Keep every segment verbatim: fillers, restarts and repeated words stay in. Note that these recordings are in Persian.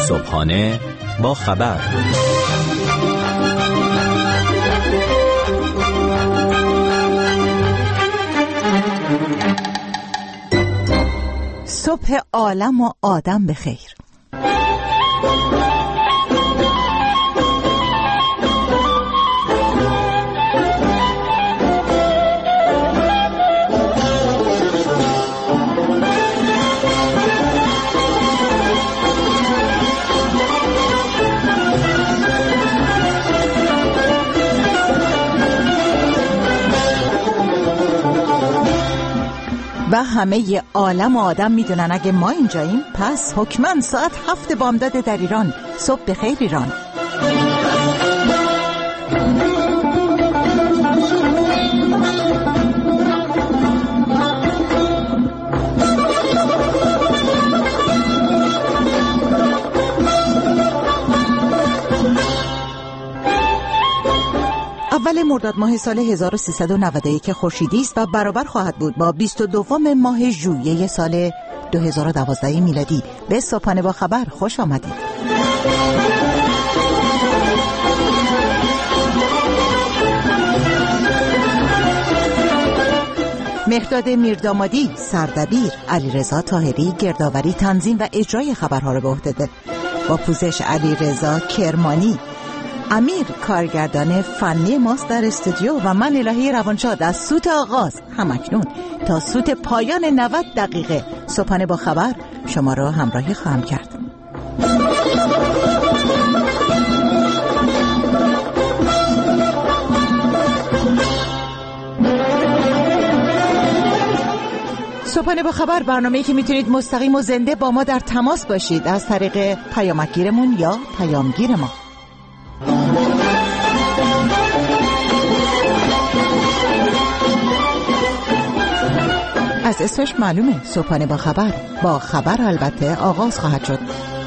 صبحانه با خبر. صبح عالم و آدم بخیر. و همه عالم و آدم میدونن اگه ما اینجاییم پس حتما ساعت هفت بامداد در ایران. صبح بخیر ایران. اول مرداد ماه سال هزار و سیصد و نود و یک خورشیدی است و برابر خواهد بود با بیست و دوم ماه ژوئیه سال دو هزار و دوازده میلادی. به صبحانه با خبر خوش آمدید. مهرداد میردامادی سردبیر، علیرضا طاهری گردآوری، تنظیم و اجرای خبرها را به عهده دارد. با پوزش علیرضا کرمانی، امیر کارگردان فنی ماست در استودیو و من الهی روانشاد از سوت آغاز همکنون تا سوت پایان نود دقیقه صبحانه با خبر شما را همراهی خواهم کرد. صبحانه با خبر برنامه‌ای که میتونید مستقیم و زنده با ما در تماس باشید از طریق پیامکگیرمون یا پیامگیر ما. از اسمش معلومه، صبحانه با خبر، با خبر البته آغاز خواهد شد.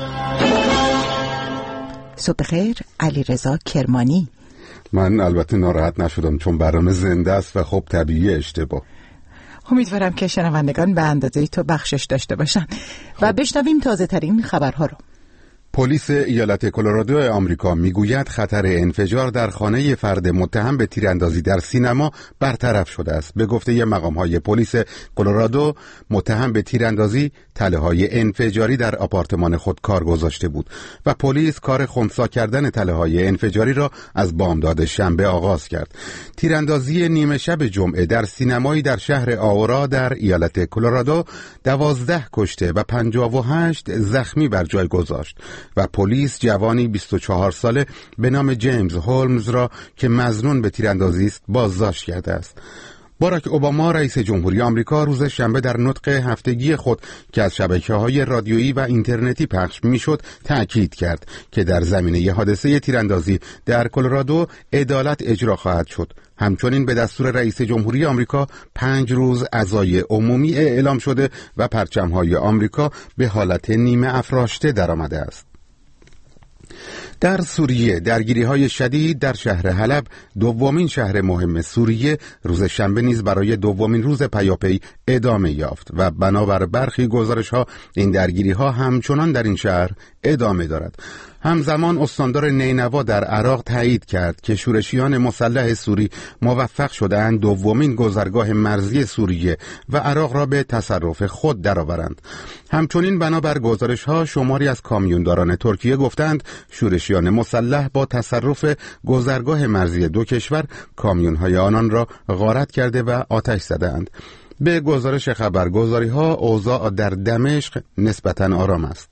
صبح خیر علیرضا کرمانی. من البته ناراحت نشدم چون برنامه زنده است و خب طبیعی اشتباه. امیدوارم که شنوندگان به اندازه تو بخشش داشته باشن و بشنویم تازه ترین خبرها رو. پلیس ایالت کلرادو آمریکا میگوید خطر انفجار در خانه فرد متهم به تیراندازی در سینما برطرف شده است. به گفته مقام‌های پلیس کلرادو، متهم به تیراندازی تله‌های انفجاری در آپارتمان خود کار گذاشته بود و پلیس کار خنثی کردن تله‌های انفجاری را از بامداد شنبه آغاز کرد. تیراندازی نیمه شب جمعه در سینمایی در شهر آورا در ایالت کلرادو دوازده کشته و پنجاه و هشت زخمی بر جای گذاشت و پلیس جوانی بیست و چهار ساله به نام جیمز هولمز را که مظنون به تیراندازی است بازداشت کرده است. باراک اوباما رئیس جمهوری آمریکا روز شنبه در نطق هفتگی خود که از شبکه‌های رادیویی و اینترنتی پخش می‌شد تأکید کرد که در زمینه حادثه تیراندازی در کلرادو عدالت اجرا خواهد شد. همچنین به دستور رئیس جمهوری آمریکا پنج روز عزای عمومی اعلام شده و پرچم‌های آمریکا به حالت نیمه افراشته درآمده است. در سوریه درگیری‌های شدید در شهر حلب، دومین شهر مهم سوریه، روز شنبه نیز برای دومین روز پیاپی ادامه یافت و بنابر برخی گزارش‌ها این درگیری‌ها همچنان در این شهر ادامه دارد. همزمان استاندار نینوا در عراق تایید کرد که شورشیان مسلح سوری موفق شدند دومین گذرگاه مرزی سوریه و عراق را به تصرف خود درآورند. همچنین بنابر گزارش‌ها شماری از کامیونداران ترکیه گفتند شورشیان مسلح با تصرف گذرگاه مرزی دو کشور کامیون‌های آنان را غارت کرده و آتش زدند. به گزارش خبرگزاری‌ها اوضاع در دمشق نسبتاً آرام است.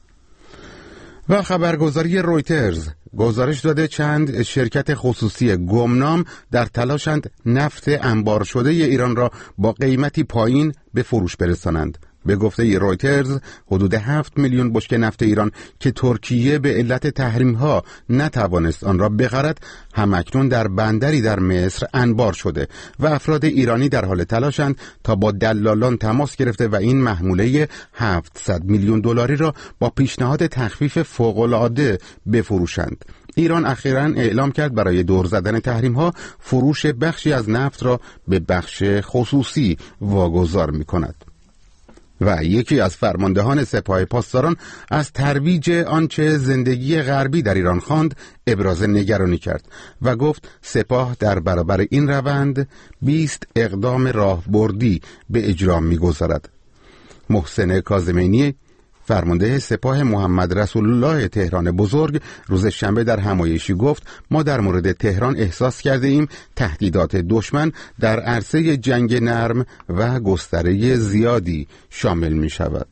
و خبرگزاری رویترز گزارش داده چند شرکت خصوصی گمنام در تلاشند نفت انبار شده ایران را با قیمتی پایین به فروش برسانند. به گفته رویترز حدود هفت میلیون بشکه نفت ایران که ترکیه به علت تحریم‌ها نتوانست آن را بخرد همکنون در بندری در مصر انبار شده و افراد ایرانی در حال تلاشند تا با دلالان تماس گرفته و این محموله هفتصد میلیون دلاری را با پیشنهاد تخفیف فوق‌العاده بفروشند. ایران اخیراً اعلام کرد برای دور زدن تحریم‌ها فروش بخشی از نفت را به بخش خصوصی واگذار می‌کند. و یکی از فرماندهان سپاه پاسداران از ترویج آنچه زندگی غربی در ایران خواند ابراز نگرانی کرد و گفت سپاه در برابر این روند بیست اقدام راهبردی به اجرا می‌گذارد. محسن کاظمینی فرمانده سپاه محمد رسول الله تهران بزرگ روز شنبه در همایشی گفت ما در مورد تهران احساس کرده ایم تهدیدات دشمن در عرصه جنگ نرم و گستره زیادی شامل می شود.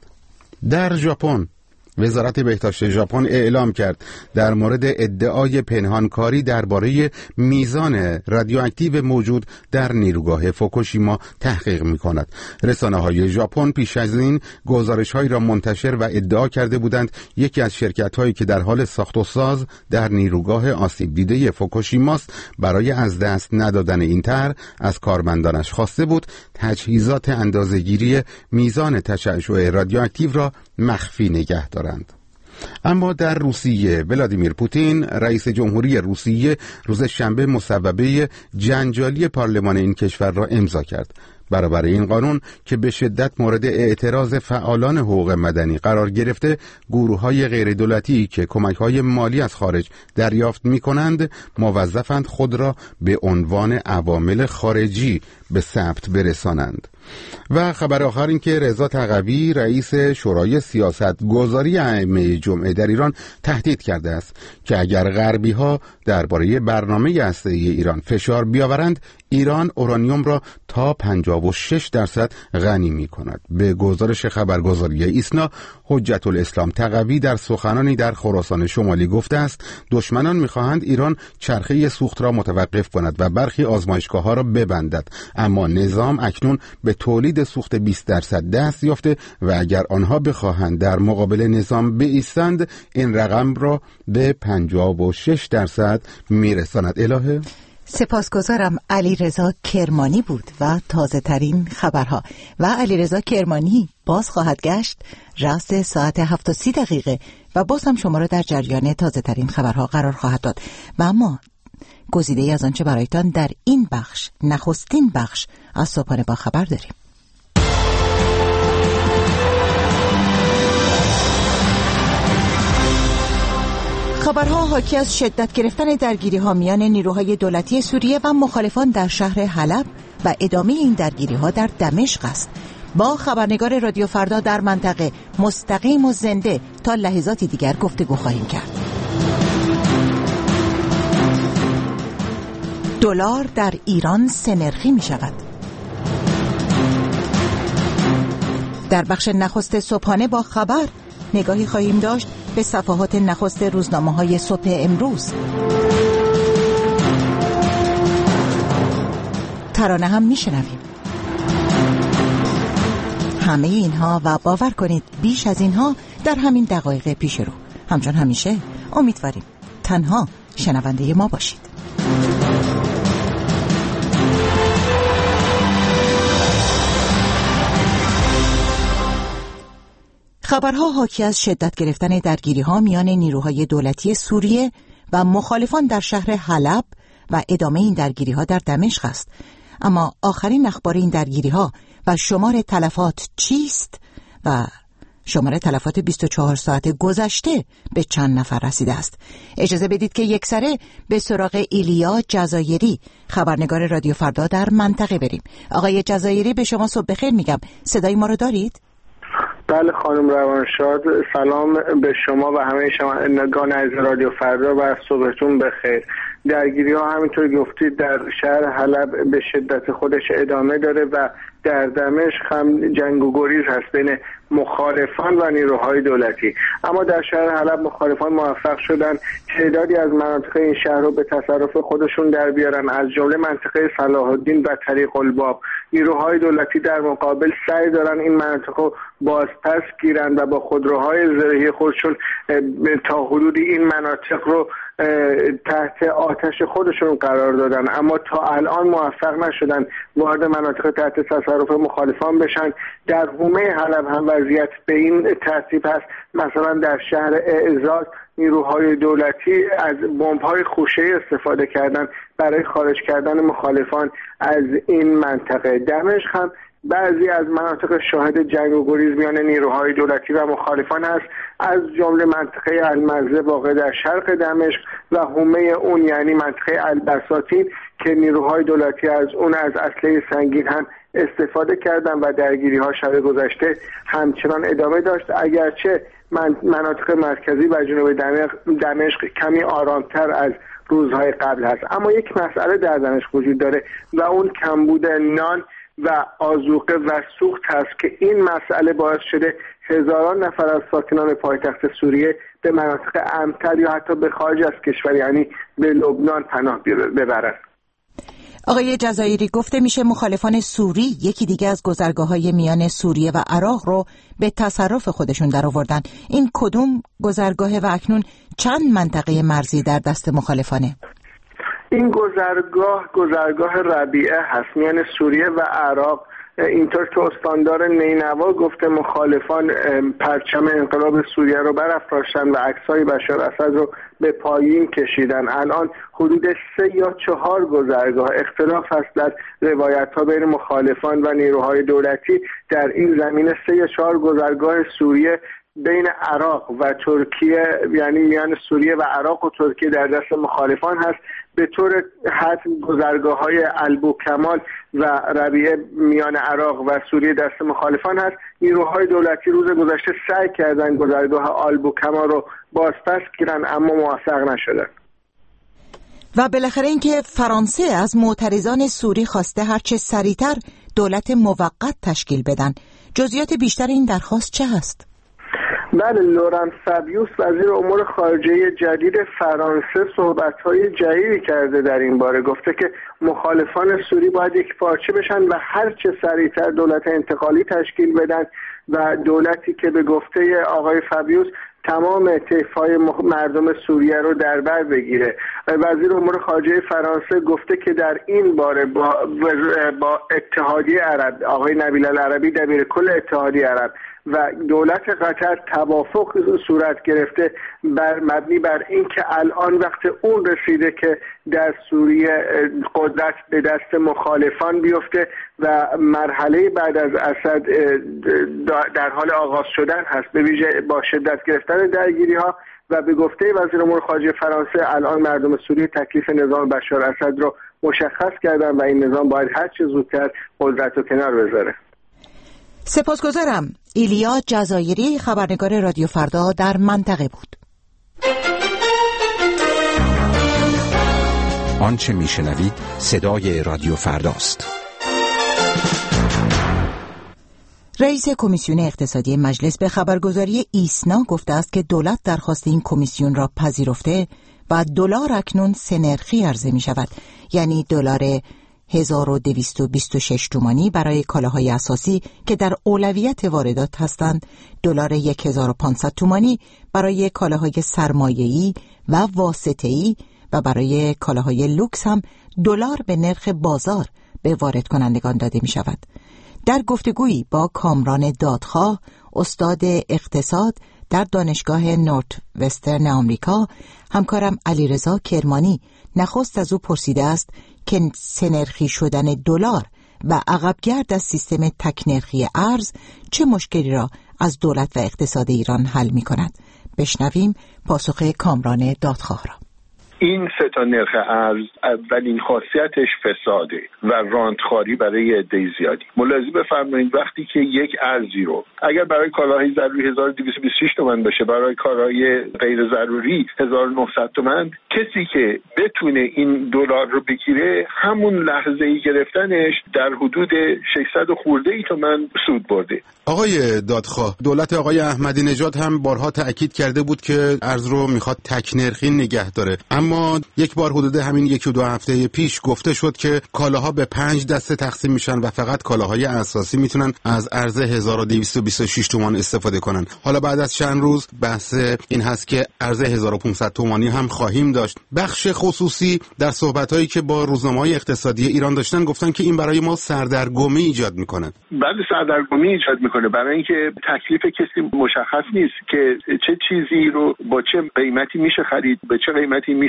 در ژاپن وزارت بهداشت ژاپن اعلام کرد در مورد ادعای پنهانکاری درباره میزان رادیواکتیو موجود در نیروگاه فوکوشیما تحقیق می‌کند. رسانه‌های ژاپن پیش از این گزارش‌هایی را منتشر و ادعا کرده بودند یکی از شرکت‌هایی که در حال ساخت و ساز در نیروگاه آسیب دیده فوکوشیماست برای از دست ندادن این طرح از کارمندانش خواسته بود تجهیزات اندازه‌گیری میزان تشعشع رادیواکتیو را مخفی نگه دارند. اما در روسیه ولادیمیر پوتین رئیس جمهوری روسیه روز شنبه مصوبه جنجالی پارلمان این کشور را امضا کرد. برابر این قانون که به شدت مورد اعتراض فعالان حقوق مدنی قرار گرفته، گروه‌های غیردولتی که کمک‌های مالی از خارج دریافت می‌کنند موظفند خود را به عنوان عوامل خارجی به ثبت برسانند. و خبر آخر این که رضا تقوی رئیس شورای سیاست گذاری ائمه جمعه در ایران تهدید کرده است که اگر غربی ها درباره برنامه هسته‌ای ایران فشار بیاورند ایران اورانیوم را تا پنجاه و شش درصد غنی می کند. به گزارش خبرگزاری ایسنا حجت الاسلام تقوی در سخنانی در خراسان شمالی گفته است دشمنان می‌خواهند ایران چرخه سوخت را متوقف کند و برخی آزمایشگاه‌ها را ببندد، اما نظام اکنون به تولید سوخت بیست درصد دست یافته و اگر آنها بخواهند در مقابل نظام بایستند این رقم را به پنجاه و شش درصد میرساند. الهه سپاسگزارم. علیرضا کرمانی بود و تازه ترین خبرها. و علیرضا کرمانی باز خواهد گشت راست ساعت هفت و سی دقیقه و باز هم شما را در جریان تازه ترین خبرها قرار خواهد داد. و اما گزیده از آنچه برایتان در این بخش، نخستین بخش از صبحانه با خبر داریم. خبرها حاکی از شدت گرفتن درگیری‌ها میان نیروهای دولتی سوریه و مخالفان در شهر حلب و ادامه این درگیری‌ها در دمشق است. با خبرنگار رادیو فردا در منطقه مستقیم و زنده تا لحظاتی دیگر گفتگو خواهیم کرد. دلار در ایران سه نرخی می شود. در بخش نخست صبحانه با خبر نگاهی خواهیم داشت به صفحات نخست روزنامه‌های صبح امروز. ترانه هم میشنویم. همه اینها و باور کنید بیش از اینها در همین دقایق پیش رو. همچون همیشه امیدواریم تنها شنونده ما باشید. خبرها حاکی از شدت گرفتن درگیری‌ها میان نیروهای دولتی سوریه و مخالفان در شهر حلب و ادامه این درگیری‌ها در دمشق است. اما آخرین اخبار این درگیری‌ها و شمار تلفات چیست و شمار تلفات بیست و چهار ساعت گذشته به چند نفر رسیده است؟ اجازه بدید که یکسره به سراغ ایلیا جزایری، خبرنگار رادیو فردا در منطقه بریم. آقای جزایری به شما صبح بخیر میگم. صدای ما رو دارید؟ بله خانم روانشاد، سلام به شما و همه شنوندگان از رادیو فردا و صبحتون بخیر. درگیری ها همینطور گفتید در شهر حلب به شدت خودش ادامه داره و در دمشق هم جنگ و گریز هست بین مخالفان و نیروهای دولتی. اما در شهر حلب مخالفان موفق شدن تعدادی از مناطق این شهر رو به تصرف خودشون در بیارن، از جمله منطقه صلاح الدین و طریق الباب. نیروهای دولتی در مقابل سعی دارن این مناطق رو بازپس گیرن و با خودروهای زرهی خودشون تا حدودی این مناطق رو تحت آتش خودشون قرار دادن، اما تا الان موفق نشدن وارد مناطق تحت تصرف مخالفان بشن. در حومه حلب هم وضعیت به این ترتیب هست. مثلا در شهر اعزاز نیروهای دولتی از بمب‌های خوشه‌ای استفاده کردن برای خارج کردن مخالفان از این منطقه. دمشق هم بعضی از مناطق شاهد جنگ و گریز میان نیروهای دولتی و مخالفان است، از جمله منطقه المرزه واقع در شرق دمشق و حومه اون یعنی منطقه البساتین که نیروهای دولتی از اون از اسلحه سنگین هم استفاده کردن و درگیری ها شب گذشته همچنان ادامه داشت، اگرچه من مناطق مرکزی و جنوب دمشق, دمشق کمی آرامتر از روزهای قبل هست. اما یک مسئله در دمشق وجود داره و اون کمبود نان و آذوقه و سوخت هست که این مسئله باعث شده هزاران نفر از ساکنان پایتخت سوریه به مناطق امن‌تر یا حتی به خارج از کشور یعنی به لبنان پناه ببرند. آقای جزایری، گفته میشه مخالفان سوری یکی دیگه از گذرگاه‌های میان سوریه و عراق رو به تصرف خودشون درآوردن. این کدوم گذرگاه و اکنون چند منطقه مرزی در دست مخالفانه؟ این گذرگاه گذرگاه ربیعه هست میان سوریه و عراق. اینطور که استاندار نینوا گفته مخالفان پرچم انقلاب سوریه رو برافراشتن و عکسای بشار اسد رو به پایین کشیدن. الان حدود سه یا چهار گذرگاه، اختلاف هست در روایت ها بین مخالفان و نیروهای دولتی، در این زمینه سه یا چهار گذرگاه سوریه بین عراق و ترکیه یعنی میان سوریه و عراق و ترکیه در دست مخالفان هست. به طور حتم گذرگاه‌های البوکمال و ربیعه میان عراق و سوریه دست مخالفان هست. نیروهای دولتی روز گذشته سعی کردن گذرگاه البوکمال رو بازپس گیرن اما موفق نشدن. و بالاخره اینکه فرانسه از معترضان سوری خواسته هرچه سریعتر دولت موقت تشکیل بدن. جزئیات بیشتر این درخواست چه هست؟ بله، لوران فابیوس وزیر امور خارجه جدید فرانسه صحبت‌های جدیدی کرده در این باره. گفته که مخالفان سوری باید یک پارچه بشن و هر چه سریعتر دولت انتقالی تشکیل بدن و دولتی که به گفته آقای فابیوس تمام طیف‌های مردم سوریه رو در بر بگیره. وزیر امور خارجه فرانسه گفته که در این باره با با اتحادیه عرب، آقای نبیل العربی دبیر کل اتحادیه عرب و دولت قطر توافق صورت گرفته بر مبنی بر این که الان وقت اون رسیده که در سوریه قدرت به دست مخالفان بیفته و مرحله بعد از اسد در حال آغاز شدن هست، به ویژه با شدت گرفتن درگیری ها. و به گفته وزیر امور خارجه فرانسه الان مردم سوریه تکلیف نظام بشار اسد رو مشخص کردن و این نظام باید هر چه زودتر قدرت رو کنار بذاره. سپاسگزارم. ایلیا جزایری، خبرنگار رادیو فردا در منطقه بود. آنچه میشنوید صدای رادیو فرداست. رئیس کمیسیون اقتصادی مجلس به خبرگزاری ایسنا گفته است که دولت درخواست این کمیسیون را پذیرفته و دلار اکنون سه نرخی عرضه می شود، یعنی دلار هزار و دویست و بیست و شش تومانی برای کالاهای اساسی که در اولویت واردات هستند، دلار هزار و پانصد تومانی برای کالاهای سرمایه‌ای و واسطه‌ای و برای کالاهای لوکس هم دلار به نرخ بازار به وارد کنندگان داده می شود. در گفتگویی با کامران دادخواه، استاد اقتصاد در دانشگاه نورت وسترن آمریکا، همکارم علیرضا کرمانی نخست از او پرسیده است که سه‌نرخی شدن دلار و عقبگرد از سیستم تک‌نرخی ارز چه مشکلی را از دولت و اقتصاد ایران حل می کند. بشنویم پاسخ کامران دادخواه را. این سه تا نرخ ارز اولین خاصیتش فساده و رانتخواری برای عده زیادی. ملاحظه بفرمایید وقتی که یک ارزی رو اگر برای کالاهای ضروری هزار و دویست و بیست و شش تومان باشه، برای کالاهای غیر ضروری هزار و نهصد تومان، کسی که بتونه این دلار رو بگیره همون لحظه ای گرفتنش در حدود ششصد خورده ای تومان سود برده. آقای دادخواه، دولت آقای احمدی نژاد هم بارها تأکید کرده بود که ارز رو میخواد تک نرخی نگه داره، اما یک بار حدود همین یکی و دو هفته پیش گفته شد که کالاها به پنج دسته تقسیم میشن و فقط کالاهای اساسی میتونن از ارز هزار و دویست و بیست و شش تومان استفاده کنن. حالا بعد از چند روز بحث این هست که ارز هزار و پانصد تومانی هم خواهیم داشت. بخش خصوصی در صحبتایی که با روزنامه‌های اقتصادی ایران داشتن گفتن که این برای ما سردرگمی ایجاد میکنه. بله، سردرگمی ایجاد میکنه، برای اینکه تکلیف کسی مشخص نیست که چه چیزی رو با چه قیمتی میشه خرید، به چه قیمتی میشه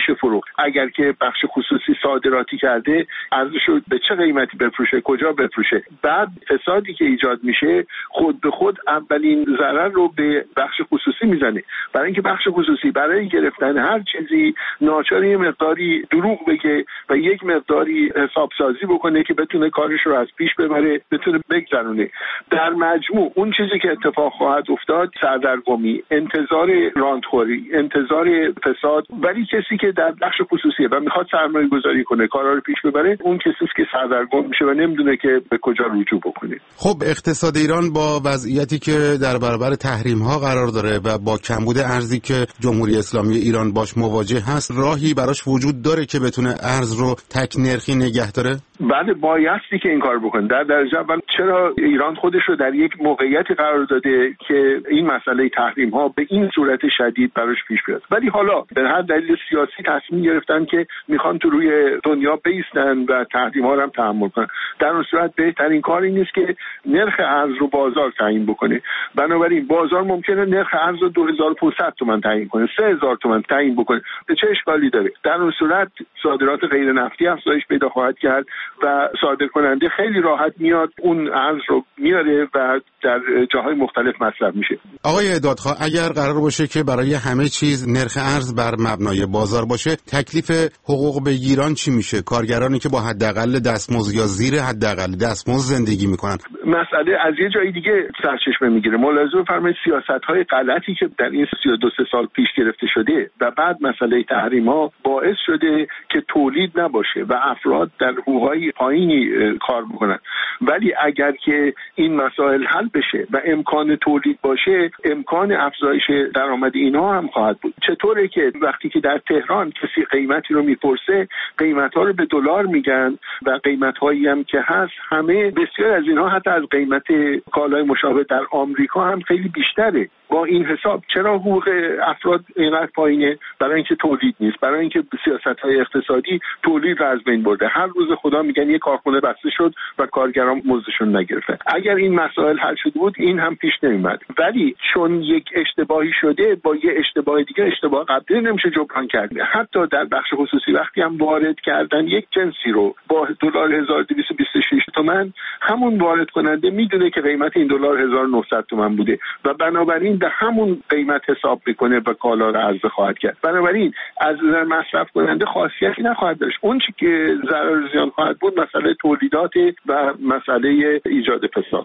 میشه فروخت. اگر که بخش خصوصی صادراتی کرده ارزش رو به چه قیمتی بفروشه، کجا بفروشه. بعد فسادی که ایجاد میشه خود به خود اولین ضرر رو به بخش خصوصی میزنه، برای اینکه بخش خصوصی برای گرفتن هر چیزی ناچار یه مقداری دروغ بگه و یک مقداری حساب سازی بکنه که بتونه کارش رو از پیش ببره، بتونه بگذرونه. در مجموع اون چیزی که اتفاق خواهد افتاد سردرگمی، انتظار راندخوری، انتظار فساد. ولی کسی که در بخش خصوصیه و میخواد سرمایه گذاری کنه، کارا رو پیش ببره، اون کسی است که سردرگم میشه و نمیدونه که به کجا رجوع بکنه. خب اقتصاد ایران با وضعیتی که در برابر تحریم ها قرار داره و با کمبود ارزی که جمهوری اسلامی ایران باش مواجه هست، راهی براش وجود داره که بتونه ارز رو تک نرخی نگه داره؟ بله، بایستی که این کار بکنه. در درجه اول چرا ایران خودش رو در یک موقعیتی قرار داده که این مسئله تحریم ها به این صورت شدید براش پیش بیاد، ولی حالا به هر دلیل سیاسی تصمیم گرفتن که میخوان تو روی دنیا بایستن و تحریم ها رو هم تحمل کنن. در اون صورت بهترین کار این نیست که نرخ ارز رو بازار تعیین بکنه. بنابراین بازار ممکنه نرخ ارز رو دو هزار و پانصد تومان تعیین کنه، سه هزار تومان تعیین بکنه. چه اشکالی داره؟ در اون صورت صادرات غیر نفتی افزایش پیدا خواهد کرد و صادر کننده خیلی راحت میاد اون ارز رو میاره و در جاهای مختلف مصرف میشه. آقای دادخواه، اگر قرار باشه که برای همه چیز نرخ ارز بر مبنای بازار باشه، تکلیف حقوق بگیران چی میشه؟ کارگرانی که با حداقل دستمزد یا زیر حداقل دستمزد زندگی میکنن. مسئله از یه جای دیگه سرچشمه میگیره. ملاحظه بفرمایید سیاست‌های غلطی که در این سی و دو سال پیش گرفته شده و بعد مسئله تحریم‌ها باعث شده که تولید نباشه و افراد در حقوق‌های پایینی کار بکنن. ولی اگر که این مسائل حل بشه و امکان تولید باشه، امکان افزایش درآمد اینها هم خواهد بود. چطوره که وقتی که در تهران کسی قیمتی رو میپرسه، قیمت‌ها رو به دلار میگن و قیمت‌هایی هم که هست همه بسیار از اینها حتی از قیمت کالای مشابه در آمریکا هم خیلی بیشتره. با این حساب چرا حقوق افراد اینقدر پایینه؟ برای اینکه تولید نیست، برای اینکه سیاست‌های اقتصادی تولید رو از بین برده. هر روز خدا میگن یک کارخونه بسته شد و کارگران مزدشون نگرفتن. اگر این مسائل حل شده بود این هم پیش نمیاد. ولی چون یک اشتباهی شده با یه اشتباه دیگه اشتباه قبلی نمیشه جبران کرد. حتی در بخش خصوصی وقتی هم وارد کردن یک جنسی رو با دلار هزار و دویست و بیست و شش تومان، همون وارد کننده میدونه که قیمت این دلار هزار و نهصد تومان بوده و بنابراین به همون قیمت حساب میکنه و کالا رو عرضه خواهد کرد. بنابراین از نظر مصرف کننده خاصیتی نخواهد داشت. اون چی که ضرر زیان خواهد بود مسئله تولیدات و مسئله ایجاد فساد.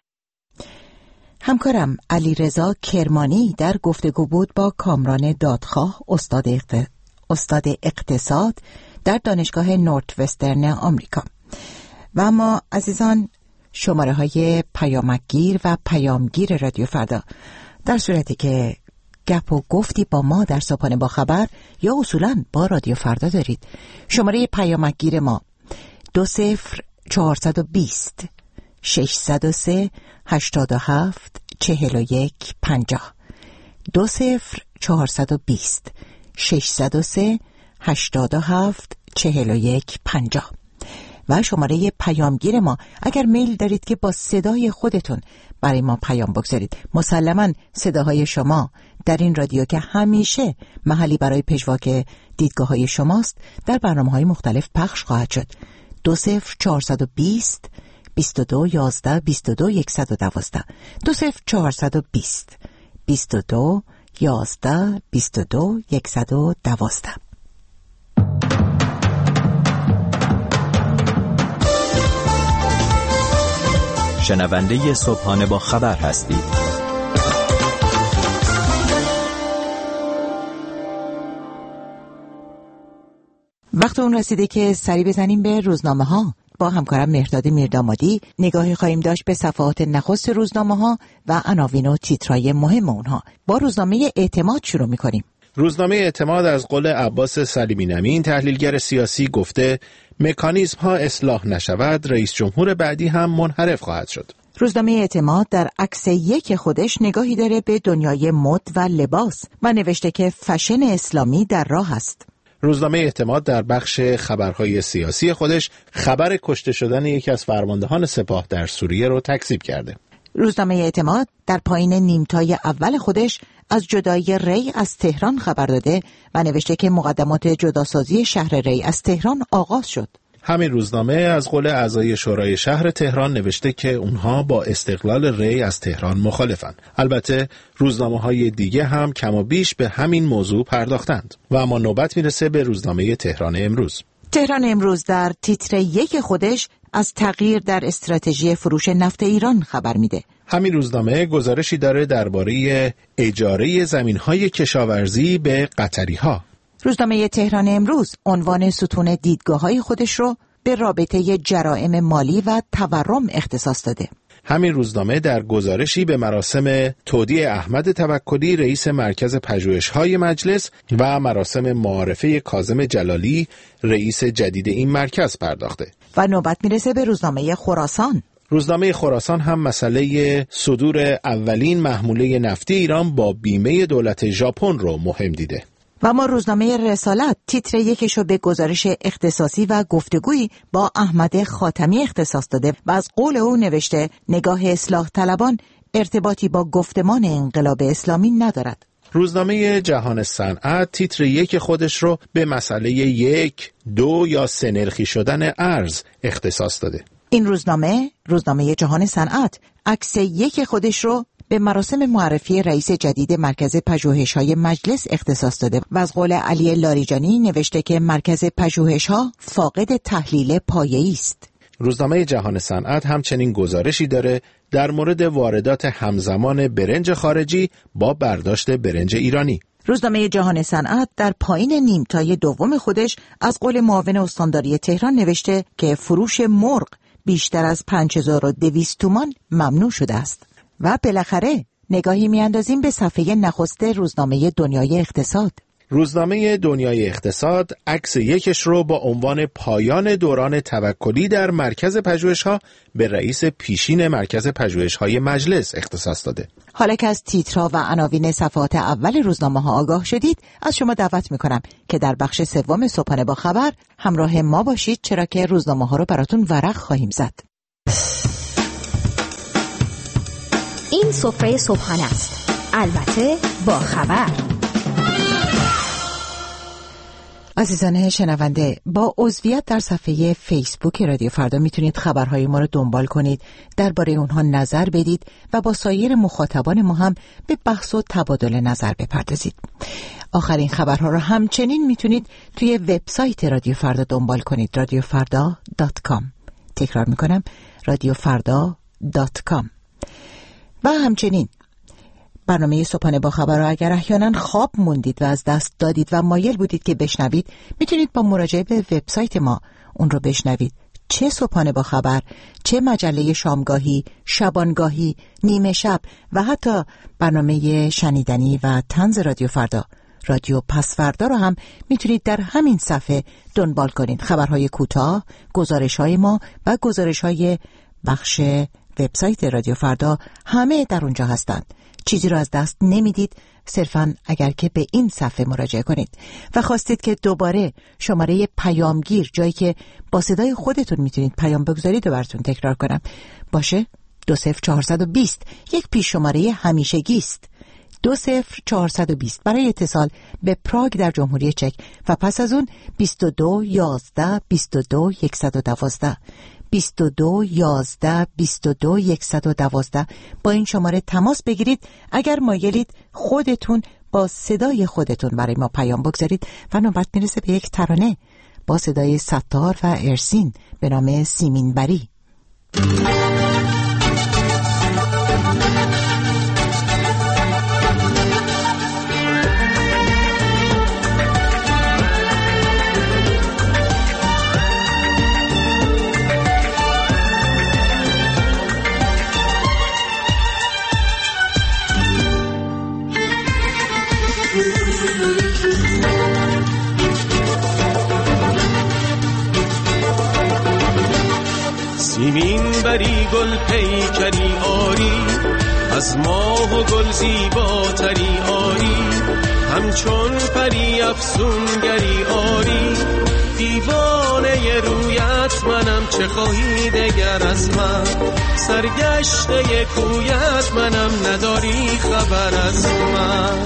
همکارم علیرضا کرمانی در گفتگو بود با کامران دادخواه، استاد اقت... استاد اقتصاد در دانشگاه نورت وسترن آمریکا. و اما عزیزان، شماره های پیامکگیر و پیامگیر رادیو فردا در صورتی که گپ و گفتی با ما در صبحانه با خبر یا اصولاً با رادیو فردا دارید، شماره پیامکگیر ما دو صفر چهارصد و بیست ششصد و سه هشتاد و هفت چهل و یک پنجاه دو صفر چهارصد و بیست ششصد و سه هشتاد و هفت چهل و یک پنجاه و شماره پیامگیر ما اگر میل دارید که با صدای خودتون برای ما پیام بگذارید. مسلماً صداهای شما در این رادیو که همیشه محلی برای پژواک دیدگاه‌های شماست در برنامه‌های مختلف پخش خواهد شد. دو صفر چهارصد و بیست بیست و دو یازده بیست و دو صد و دوازده دو صفر چهارصد و بیست بیست و دو یازده بیست و دو صد و دوازده. شنونده صبحانه با خبر هستید. وقت اون رسیده که سری بزنیم به روزنامه ها. با همکارم مهرداد میردامادی نگاهی خواهیم داشت به صفحات نخست روزنامه ها و عناوین و تیترای مهم اونها. با روزنامه اعتماد شروع می‌کنیم. روزنامه اعتماد از قول عباس سلیمی نمین تحلیلگر سیاسی گفته مکانیزم ها اصلاح نشود رئیس جمهور بعدی هم منحرف خواهد شد. روزنامه اعتماد در عکس یک خودش نگاهی داره به دنیای مد و لباس و نوشته که فشن اسلامی در راه است. روزنامه اعتماد در بخش خبرهای سیاسی خودش خبر کشته شدن یکی از فرماندهان سپاه در سوریه رو تکذیب کرده. روزنامه اعتماد در پایین نیمتای اول خودش از جدایی ری از تهران خبر داده و نوشته که مقدمات جداسازی شهر ری از تهران آغاز شد. همین روزنامه از قول اعضای شورای شهر تهران نوشته که اونها با استقلال ری از تهران مخالفند. البته روزنامه‌های دیگه هم کم و بیش به همین موضوع پرداختند. و اما نوبت میرسه به روزنامه تهران امروز. تهران امروز در تیتر یک خودش از تغییر در استراتژی فروش نفت ایران خبر میده. همین روزنامه گزارشی داره درباره اجاره زمین‌های کشاورزی به قطری‌ها. روزنامه تهران امروز عنوان ستون دیدگاه‌های خودش رو به رابطه جرائم مالی و تورم اختصاص داده. همین روزنامه در گزارشی به مراسم تودیع احمد توکلی رئیس مرکز پژوهش‌های مجلس و مراسم معارفه کاظم جلالی رئیس جدید این مرکز پرداخته. و نوبت میرسه به روزنامه خراسان. روزنامه خراسان هم مسئله صدور اولین محموله نفتی ایران با بیمه دولت ژاپن رو مهم دیده. و ما روزنامه رسالت تیتر یکشو به گزارش اختصاصی و گفتگویی با احمد خاتمی اختصاص داده و از قول او نوشته نگاه اصلاح طلبان ارتباطی با گفتمان انقلاب اسلامی ندارد. روزنامه جهان صنعت تیتر یک خودش رو به مسئله یک، دو یا سه نرخی شدن ارز اختصاص داده. این روزنامه، روزنامه جهان صنعت، عکس یک خودش رو به مراسم معرفی رئیس جدید مرکز پژوهش‌های مجلس اختصاص داده و از قول علی لاریجانی نوشته که مرکز پژوهش‌ها فاقد تحلیل پایه‌ای است. روزنامه جهان صنعت همچنین گزارشی داره در مورد واردات همزمان برنج خارجی با برداشت برنج ایرانی. روزنامه جهان صنعت در پایین نیمتای دوم خودش از قول معاون استانداری تهران نوشته که فروش مرغ بیشتر از پنج هزار و دویست تومان ممنوع شده است. و بالاخره نگاهی میاندازیم به صفحه نخست روزنامه دنیای اقتصاد. روزنامه دنیای اقتصاد عکس یکش رو با عنوان پایان دوران توکلی در مرکز پژوهش‌ها به رئیس پیشین مرکز پژوهش‌های مجلس اختصاص داده. حالا که از تیترها و عناوین صفحات اول روزنامه‌ها آگاه شدید، از شما دعوت می‌کنم که در بخش سوم صبحانه با خبر همراه ما باشید، چرا که روزنامه‌ها رو براتون ورق خواهیم زد. این سفره صبحانه است، البته با خبر. عزیزان شنونده، با عضویت در صفحه فیسبوک رادیو فردا میتونید خبرهای ما رو دنبال کنید، درباره اونها نظر بدید و با سایر مخاطبان ما هم به بحث و تبادل نظر بپردازید. آخرین خبرها رو همچنین میتونید توی وبسایت رادیو فردا دنبال کنید، رادیو فردا دات کام. تکرار میکنم، رادیو فردا دات کام. و همچنین برنامه صبحانه با خبر رو اگر احیانا خواب موندید و از دست دادید و مایل بودید که بشنوید، میتونید با مراجعه به وبسایت ما اون رو بشنوید. چه صبحانه با خبر، چه مجله شامگاهی، شبانگاهی، نیمه شب و حتی برنامه شنیدنی و طنز رادیو فردا، رادیو پس فردا رو هم میتونید در همین صفحه دنبال کنید. خبرهای کوتاه، گزارش‌های ما و گزارش‌های بخش وبسایت رادیو فردا همه در اونجا هستند. چیزی رو از دست نمیدید، صرفاً اگر که به این صفحه مراجعه کنید و خواستید که دوباره شماره پیامگیر، جایی که با صدای خودتون میتونید پیام بگذارید، و براتون تکرار کنم، باشه دو صفر چهارصد و بیست، یک پیش شماره همیشگی است. دو صفر چهارصد و بیست برای اتصال به پراگ در جمهوری چک و پس از اون بیست و دو یازده بیست و دو صد و دوازده بیست و دو یازده بیست و دو صد و دوازده. با این شماره تماس بگیرید اگر مایلید خودتون با صدای خودتون برای ما پیام بگذارید. و نوبت میرسه به یک ترانه با صدای ستار و ارسین به نام سیمین بری. سیمین بری گل پیکری آری، از ماه و گل زیباتری آری، همچون پری افسونگری آری، دیوانه رویت منم چه خواهی دگر از من، سرگشته کویت منم نداری خبر از من.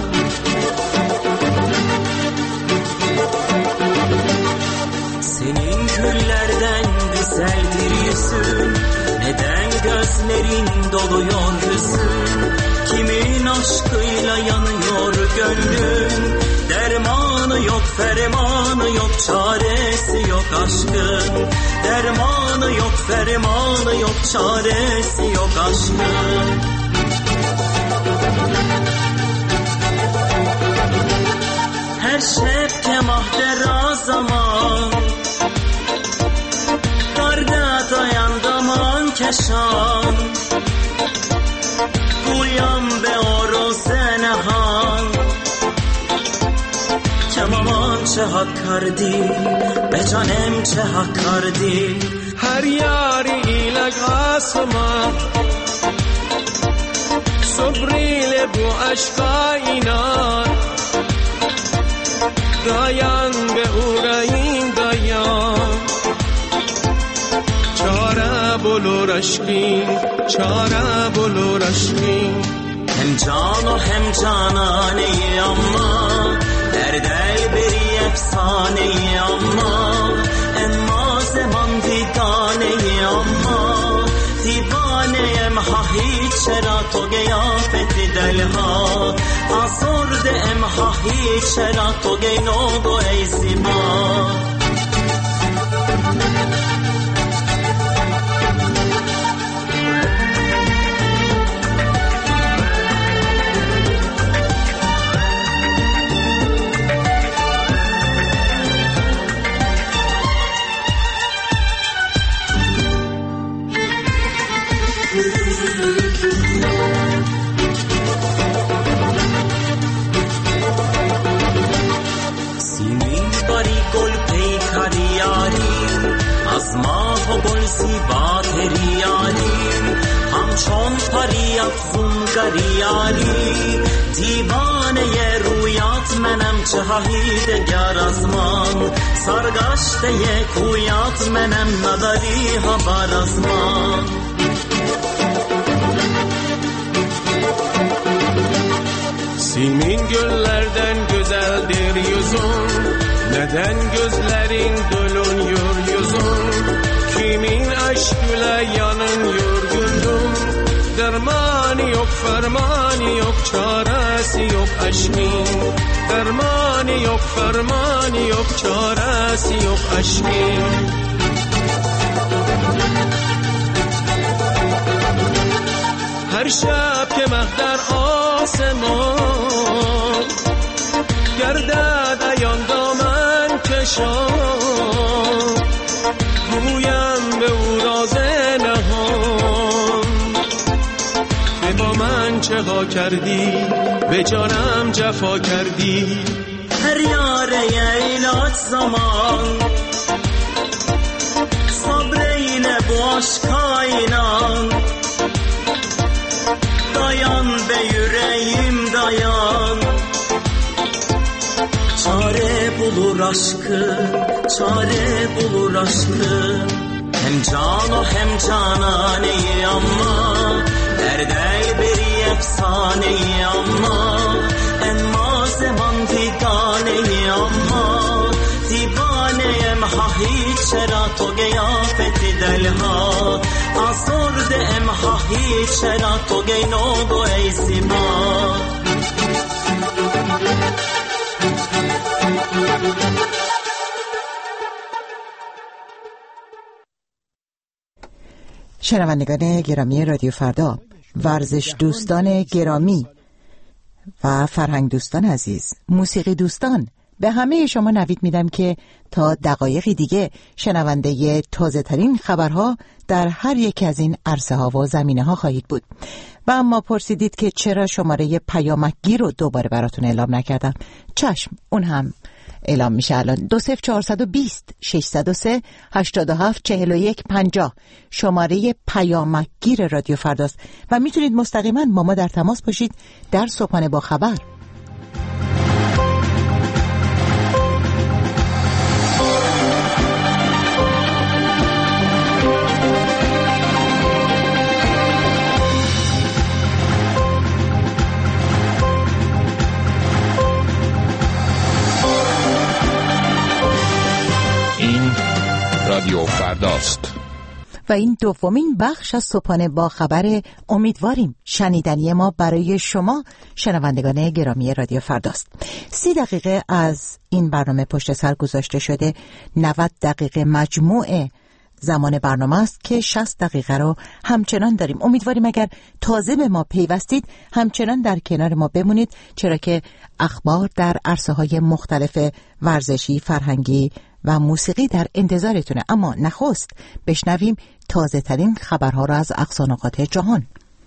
Senin güllerden güzeldir yüzün, neden gözlerin doluyor hüzün? Kimin aşkıyla yanıyor gönlün, dermanı yok fermanı yok çaresi yok aşkın. Dermanı yok fermanı yok çaresi yok aşkın. Her şefke mahdera zaman, karda dayandaman keşan, guyam be oro zenehan, kemaman çe hak kardi, be canem çe hak kardi. Her yari ilag asma, sobrile bu aşka inan, dayan be urayim dayan. Çare bulur aşkın, çare bulur aşkın. Hem can o hem cananeyi ama, derdel bir efsaneyi ama, emma zaman didaneyi ama, divaneyem ha hiç şera to geyafeti delha, azor de em ha hiç şera to geynogo ey ziba. از ماه و گل زیبا تریالیم همچون پری افزون گریالی دیوانه رویات منم چه هایی دگر از من سرگشته کویات منم نداری خبر از من Simin göllerden güzeldir yüzün, neden gözlerin doluyor yüzün? Kimin aşkıyla yanıyor gönlüm? Dermanı yok, fermanı yok, çaresi yok aşkın. Dermanı yok, fermanı yok, çaresi yok aşkın. Her şab که مقدر آسمان گردد ایان دامن کشان گویم به او راز نهان که با من چه ها کردی به جانم جفا کردی هر یار ایلات زمان صبر اینه باش کائنان dayan be yüreğim dayan çare bulur aşkın çare bulur aşkın hem can o hem cananeyi ama derdel bir efsaneyi ama emma zaman didaneyi ama divaneyem ha hiç şera to geyafeti delha azor de em ha hiç şera to geynogo ey ziba شنوندگان گرامی رادیو فردا، ورزش دوستان گرامی و فرهنگ دوستان عزیز، موسیقی دوستان، به همه شما نوید میدم که تا دقایقی دیگه شنونده تازه ترین خبرها در هر یک از این عرصه ها و زمینه ها خواهید بود. و اما پرسیدید که چرا شماره پیامکگیر رو دوباره براتون اعلام نکردم. چشم، اون هم اعلام میشه الان. دو صفر چهارصد و بیست ششصد و سه هشتاد و هفت چهل و یک پنجاه شماره پیامکگیر رادیو فرداست و میتونید مستقیما با ما در تماس باشید در صبحانه با خبر. فرداست. و این دومین بخش از صبحانه با خبر، امیدواریم شنیدنی ما برای شما شنوندگان گرامی رادیو فرداست. سی دقیقه از این برنامه پشت سر گذاشته شده، نود دقیقه مجموعه زمان برنامه است که شصت دقیقه رو همچنان داریم. امیدواریم اگر تازه به ما پیوستید همچنان در کنار ما بمونید، چرا که اخبار در عرصه‌های مختلف ورزشی، فرهنگی و موسیقی در انتظارتونه. اما نخست بشنویم تازه ترین خبرها را از اقصانقاط جهان.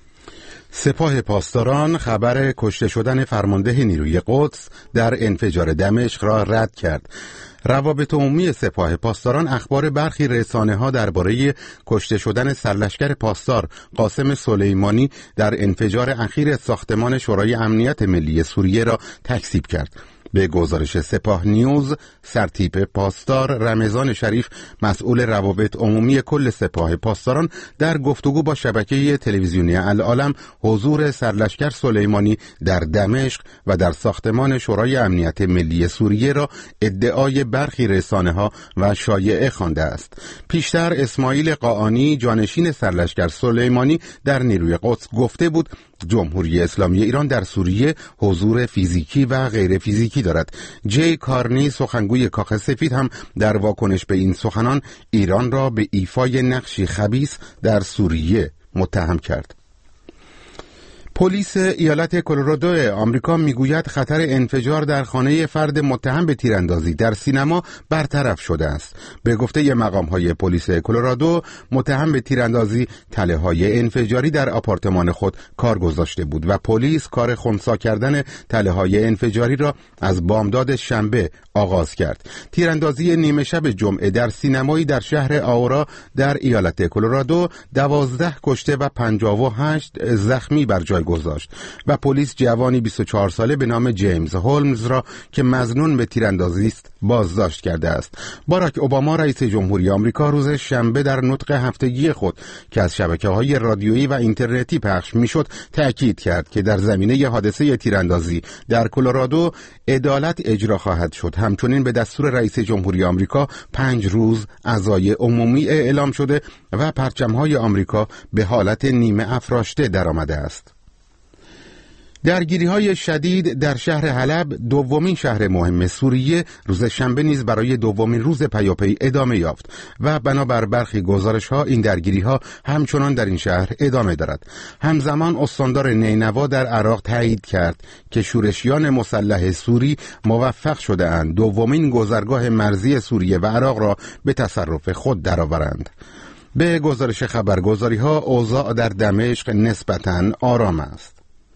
سپاه پاسداران خبر کشته شدن فرمانده نیروی قدس در انفجار دمشق را رد کرد. روابط عمومی سپاه پاسداران اخبار برخی رسانه‌ها درباره کشته شدن سرلشکر پاسدار قاسم سلیمانی در انفجار اخیر ساختمان شورای امنیت ملی سوریه را تکذیب کرد. به گزارش سپاه نیوز، سرتیپ پاسدار رمضان شریف مسئول روابط عمومی کل سپاه پاسداران در گفتگو با شبکه تلویزیونی العالم حضور سرلشکر سلیمانی در دمشق و در ساختمان شورای امنیت ملی سوریه را ادعای برخی رسانه‌ها و شایعه خوانده است. پیشتر اسماعیل قاآنی جانشین سرلشکر سلیمانی در نیروی قدس گفته بود جمهوری اسلامی ایران در سوریه حضور فیزیکی و غیر فیزیکی دارد. جی کارنی سخنگوی کاخ سفید هم در واکنش به این سخنان ایران را به ایفای نقشی خبیث در سوریه متهم کرد. پلیس ایالت کلرادو آمریکا میگوید خطر انفجار در خانه فرد متهم به تیراندازی در سینما برطرف شده است. به گفته مقام‌های پلیس کلرادو، متهم به تیراندازی تله‌های انفجاری در آپارتمان خود کار گذاشته بود و پلیس کار خنثی کردن تله‌های انفجاری را از بامداد شنبه آغاز کرد. تیراندازی نیمه شب جمعه در سینمایی در شهر آورا در ایالت کلرادو دوازده کشته و پنجاه و هشت زخمی بر جای گذاشت و پلیس جوانی بیست و چهار ساله به نام جیمز هولمز را که مظنون به تیراندازی است بازداشت کرده است. باراک اوباما رئیس جمهوری آمریکا روز شنبه در نطق هفتگی خود که از شبکه‌های رادیویی و اینترنتی پخش میشد تأکید کرد که در زمینه حادثه تیراندازی در کلرادو عدالت اجرا خواهد شد. همچنین به دستور رئیس جمهوری آمریکا پنج روز عزای عمومی اعلام شده و پرچم‌های آمریکا به حالت نیمه افراشته درآمده است. درگیری‌های شدید در شهر حلب، دومین شهر مهم سوریه، روز شنبه نیز برای دومین روز پیاپی ادامه یافت و بنابر برخی گزارش‌ها این درگیری‌ها همچنان در این شهر ادامه دارد. همزمان استاندار نینوا در عراق تایید کرد که شورشیان مسلح سوری موفق شده‌اند دومین گذرگاه مرزی سوریه و عراق را به تصرف خود درآورند. به گزارش خبرگزاری‌ها اوضاع در دمشق نسبتاً آرام است.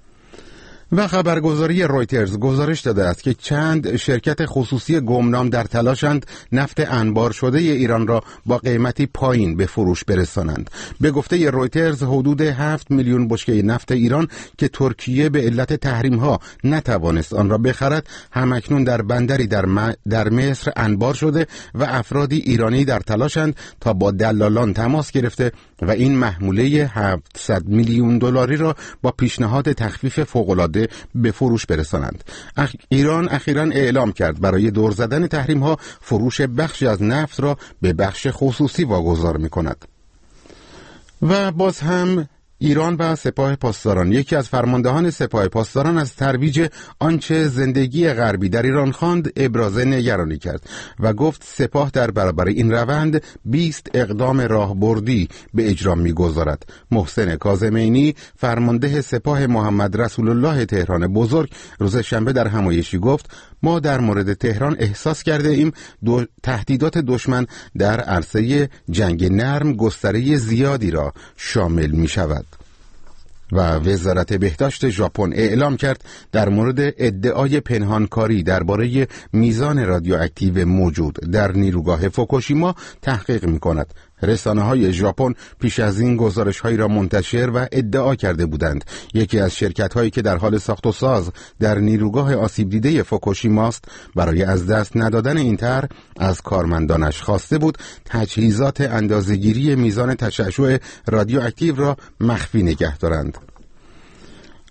و خبرگزاری رویترز گزارش داده است که چند شرکت خصوصی گمنام در تلاشند نفت انبار شده ایران را با قیمتی پایین به فروش برسانند. به گفته رویترز حدود هفت میلیون بشکه نفت ایران که ترکیه به علت تحریم‌ها نتوانست آن را بخرد، همکنون در بندری در, م... در مصر انبار شده و افرادی ایرانی در تلاشند تا با دلالان تماس گرفته و این محموله هفتصد میلیون دلاری را با پیشنهاد تخفیف فوق‌العاده به فروش برسانند. اخ... ایران اخیراً اعلام کرد برای دور زدن تحریم ها فروش بخشی از نفت را به بخش خصوصی واگذار می کند. و باز هم ایران و سپاه پاسداران، یکی از فرماندهان سپاه پاسداران از ترویج آنچه زندگی غربی در ایران خواند ابراز نگرانی کرد و گفت سپاه در برابر این روند بیست اقدام راهبردی به اجرا می‌گذارد. محسن کاظمینی فرمانده سپاه محمد رسول الله تهران بزرگ روز شنبه در همایشی گفت ما در مورد تهران احساس کرده ایم دو تهدیدات دشمن در عرصه جنگ نرم گستره زیادی را شامل می شود. و وزارت بهداشت ژاپن اعلام کرد در مورد ادعای پنهانکاری درباره میزان رادیواکتیو موجود در نیروگاه فوکوشیما تحقیق می کند. رسانه‌های ژاپن پیش از این گزارش‌هایی را منتشر و ادعا کرده بودند. یکی از شرکت‌هایی که در حال ساخت و ساز در نیروگاه آسیب دیده فوکوشیما است، برای از دست ندادن این طرح از کارمندانش خواسته بود تجهیزات اندازه‌گیری میزان تشعشع رادیواکتیو را مخفی نگه دارند.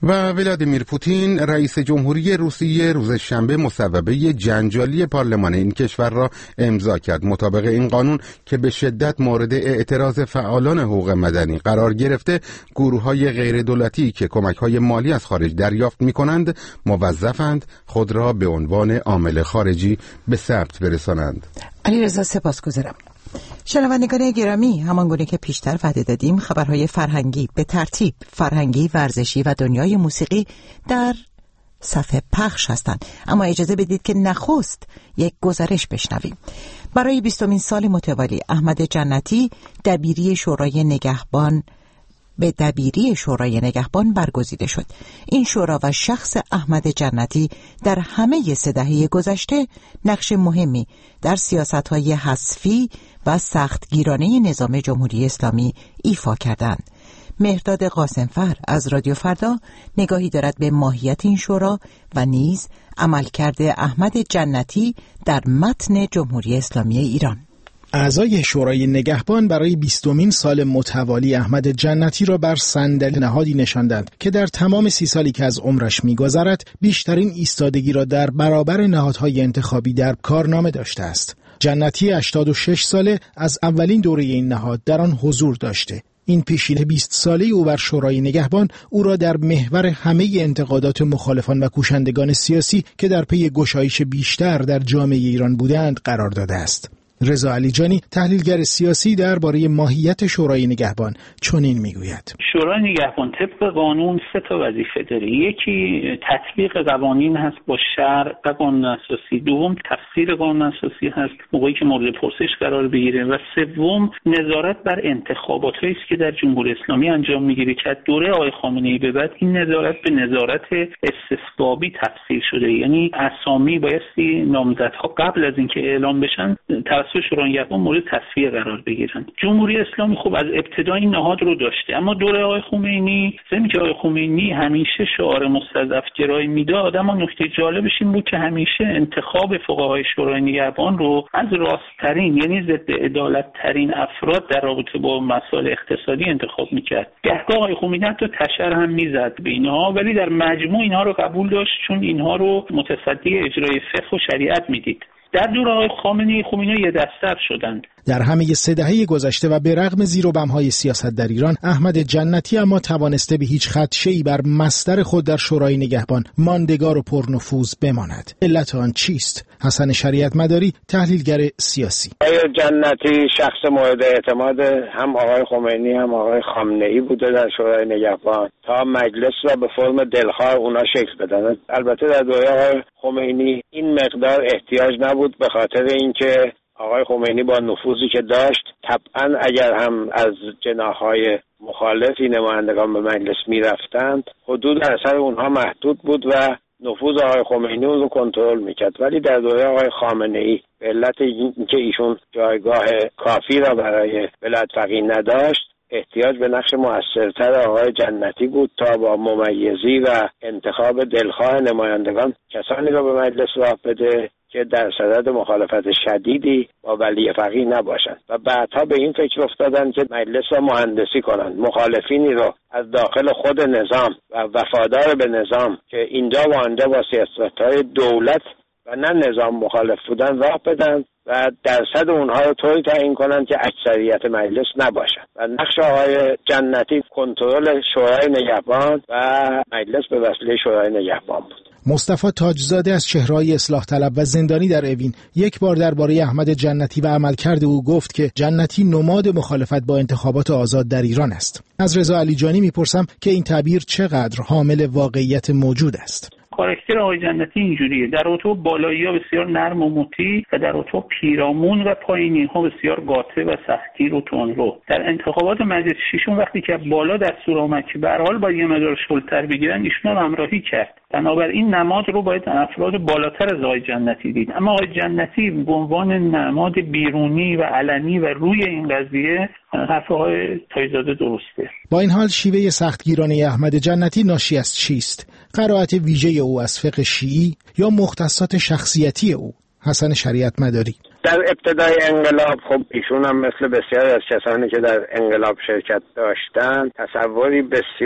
و ولادیمیر پوتین رئیس جمهوری روسیه روز شنبه مصوبه جنجالی پارلمان این کشور را امضا کرد. مطابق این قانون که به شدت مورد اعتراض فعالان حقوق مدنی قرار گرفته، گروه‌های غیر دولتی که کمک‌های مالی از خارج دریافت می‌کنند موظفند خود را به عنوان عامل خارجی به ثبت برسانند. علیرضا سپاسگزارم. شنوندگان گرامی، همانگونه که پیشتر وعده دادیم، خبرهای فرهنگی به ترتیب فرهنگی، ورزشی و دنیای موسیقی در صفحه پخش هستند. اما اجازه بدید که نخست یک گزارش بشنویم. برای بیستمین سال متوالی احمد جنتی دبیری شورای نگهبان به دبیری شورای نگهبان برگزیده شد. این شورا و شخص احمد جنتی در همه سه دهه گذشته نقش مهمی در سیاست‌های حذفی و سختگیرانه نظام جمهوری اسلامی ایفا کردند. مهرداد قاسمفر از رادیو فردا نگاهی دارد به ماهیت این شورا و نیز عملکرد احمد جنتی در متن جمهوری اسلامی ایران. اعضای شورای نگهبان برای بیستمین سال متوالی احمد جنتی را بر صندلی نهادی نشاندند که در تمام سی سالی که از عمرش می‌گذرد بیشترین ایستادگی را در برابر نهادهای انتخابی در کارنامه داشته است. جنتی هشتاد و شش ساله از اولین دوره این نهاد در آن حضور داشته. این پیشین بیست ساله او بر شورای نگهبان او را در محور همه انتقادات مخالفان و کوشندگان سیاسی که در پی گشایش بیشتر در جامعه ایران بودند قرار داده است. رضا علیجانی تحلیلگر سیاسی درباره ماهیت شورای نگهبان چنین میگوید: شورای نگهبان طبق قانون سه تا وظیفه داره. یکی تطبیق قوانین هست با شرع و قانون اساسی، دوم تفسیر قانون اساسی هست موقعی که مورد پرسش قرار بگیره، و سوم نظارت بر انتخاباتی است که در جمهوری اسلامی انجام میگیره که دوره آقای خامنه‌ای به بعد این نظارت به نظارت استصوابی تفسیر شده. یعنی اسامی بایستی نامزدها قبل از اینکه اعلام بشن توسط شورای نگهبان مورد تصفیه قرار بگیرن. جمهوری اسلامی خب از ابتدا این نهاد رو داشته، اما دوره آقای خمینی زمین که آقای خمینی همیشه شعار مستضعف گرایی میداد، اما نکته جالبش این بود که همیشه انتخاب فقهای شورای نگهبان رو از راست‌ترین یعنی ضد عدالت ترین افراد در رابطه با مسائل اقتصادی انتخاب میکرد. گهگاه آقای خمینی حتی تشر هم میزد به اینها، ولی در مجموع اینها رو قبول داشت چون اینها رو متصدی اجرای فقه و شریعت میدید. در دوره آقای خامنه‌ای خمینی یه دستر شدند. در همه سه دهه گذشته و به رغم زیر و بم‌های سیاست در ایران، احمد جنتی اما توانسته به هیچ خدشه‌ای بر مصدر خود در شورای نگهبان ماندگار و پرنفوذ بماند. علت آن چیست؟ حسن شریعت مداری تحلیلگر سیاسی: آقای جنتی شخص مورد اعتماد هم آقای خمینی هم آقای خامنه‌ای بوده در شورای نگهبان تا مجلس را به فرم دلخواه اونا شکل بدن. البته در دوره آقای خمینی این مقدار احتیاج نبود به خاطر اینکه آقای خمینی با نفوذی که داشت طبعا اگر هم از جناح‌های مخالفی نمایندگان به مجلس می‌رفتند حدود اثر اونها محدود بود و نفوذ آقای خمینی رو کنترل می‌کرد. ولی در دوره آقای خامنه‌ای به علت اینکه ایشون جایگاه کافی را برای ولایت فقیه نداشت، احتیاج به نقش موثرتر آقای جنتی بود تا با ممیزی و انتخاب دلخواه نمایندگان کسانی را به مجلس راه بده که در صدد مخالفت شدیدی با ولی فقیه نباشند و بعدها به این فکر افتادن که مجلس را مهندسی کنند، مخالفینی را از داخل خود نظام و وفادار به نظام که اینجا و آنجا با سیاست‌های دولت و نه نظام مخالف بودن راه بدن و درصد اونها رو طوری تعیین کنند که اکثریت مجلس نباشند. و نقش آقای جنتی کنترل شورای نگهبان و مجلس به وسیله شورای نگهبان بود. مصطفی تاجزاده از چهره‌های اصلاح طلب و زندانی در اوین یک بار درباره احمد جنتی و عملکرد او گفت که جنتی نماد مخالفت با انتخابات آزاد در ایران است. از رضا علیجانی میپرسم که این تعبیر چقدر حامل واقعیت موجود است. کاراکتر آقای جنتی اینجوریه، در اتو بالایی ها بسیار نرم و مطیع و در اتو پیرامون و پایینی ها بسیار قاطع و سختگیر و تندرو. در انتخابات مجلس ششم وقتی که بالا دستور آمد که به هر حال باید یه مقدار شلتر بگیرن، ایشون هم همراهی کرد. بنابراین نماد رو باید افراد بالاتر از آقای جنتی دید. اما آقای جنتی به عنوان نماد بیرونی و علنی و روی این قضیه حرف آقای تاجزاده درسته. با این حال شیوه سختگیرانه احمد جنتی ناشی از چیست؟ قرائت ویژه او از فقه شیعی یا مختصات شخصیتی او؟ حسن شریعت مداری: در ابتدای انقلاب خب ایشون هم مثل بسیاری از کسانی که در انقلاب شرکت داشتند تصوری بسیار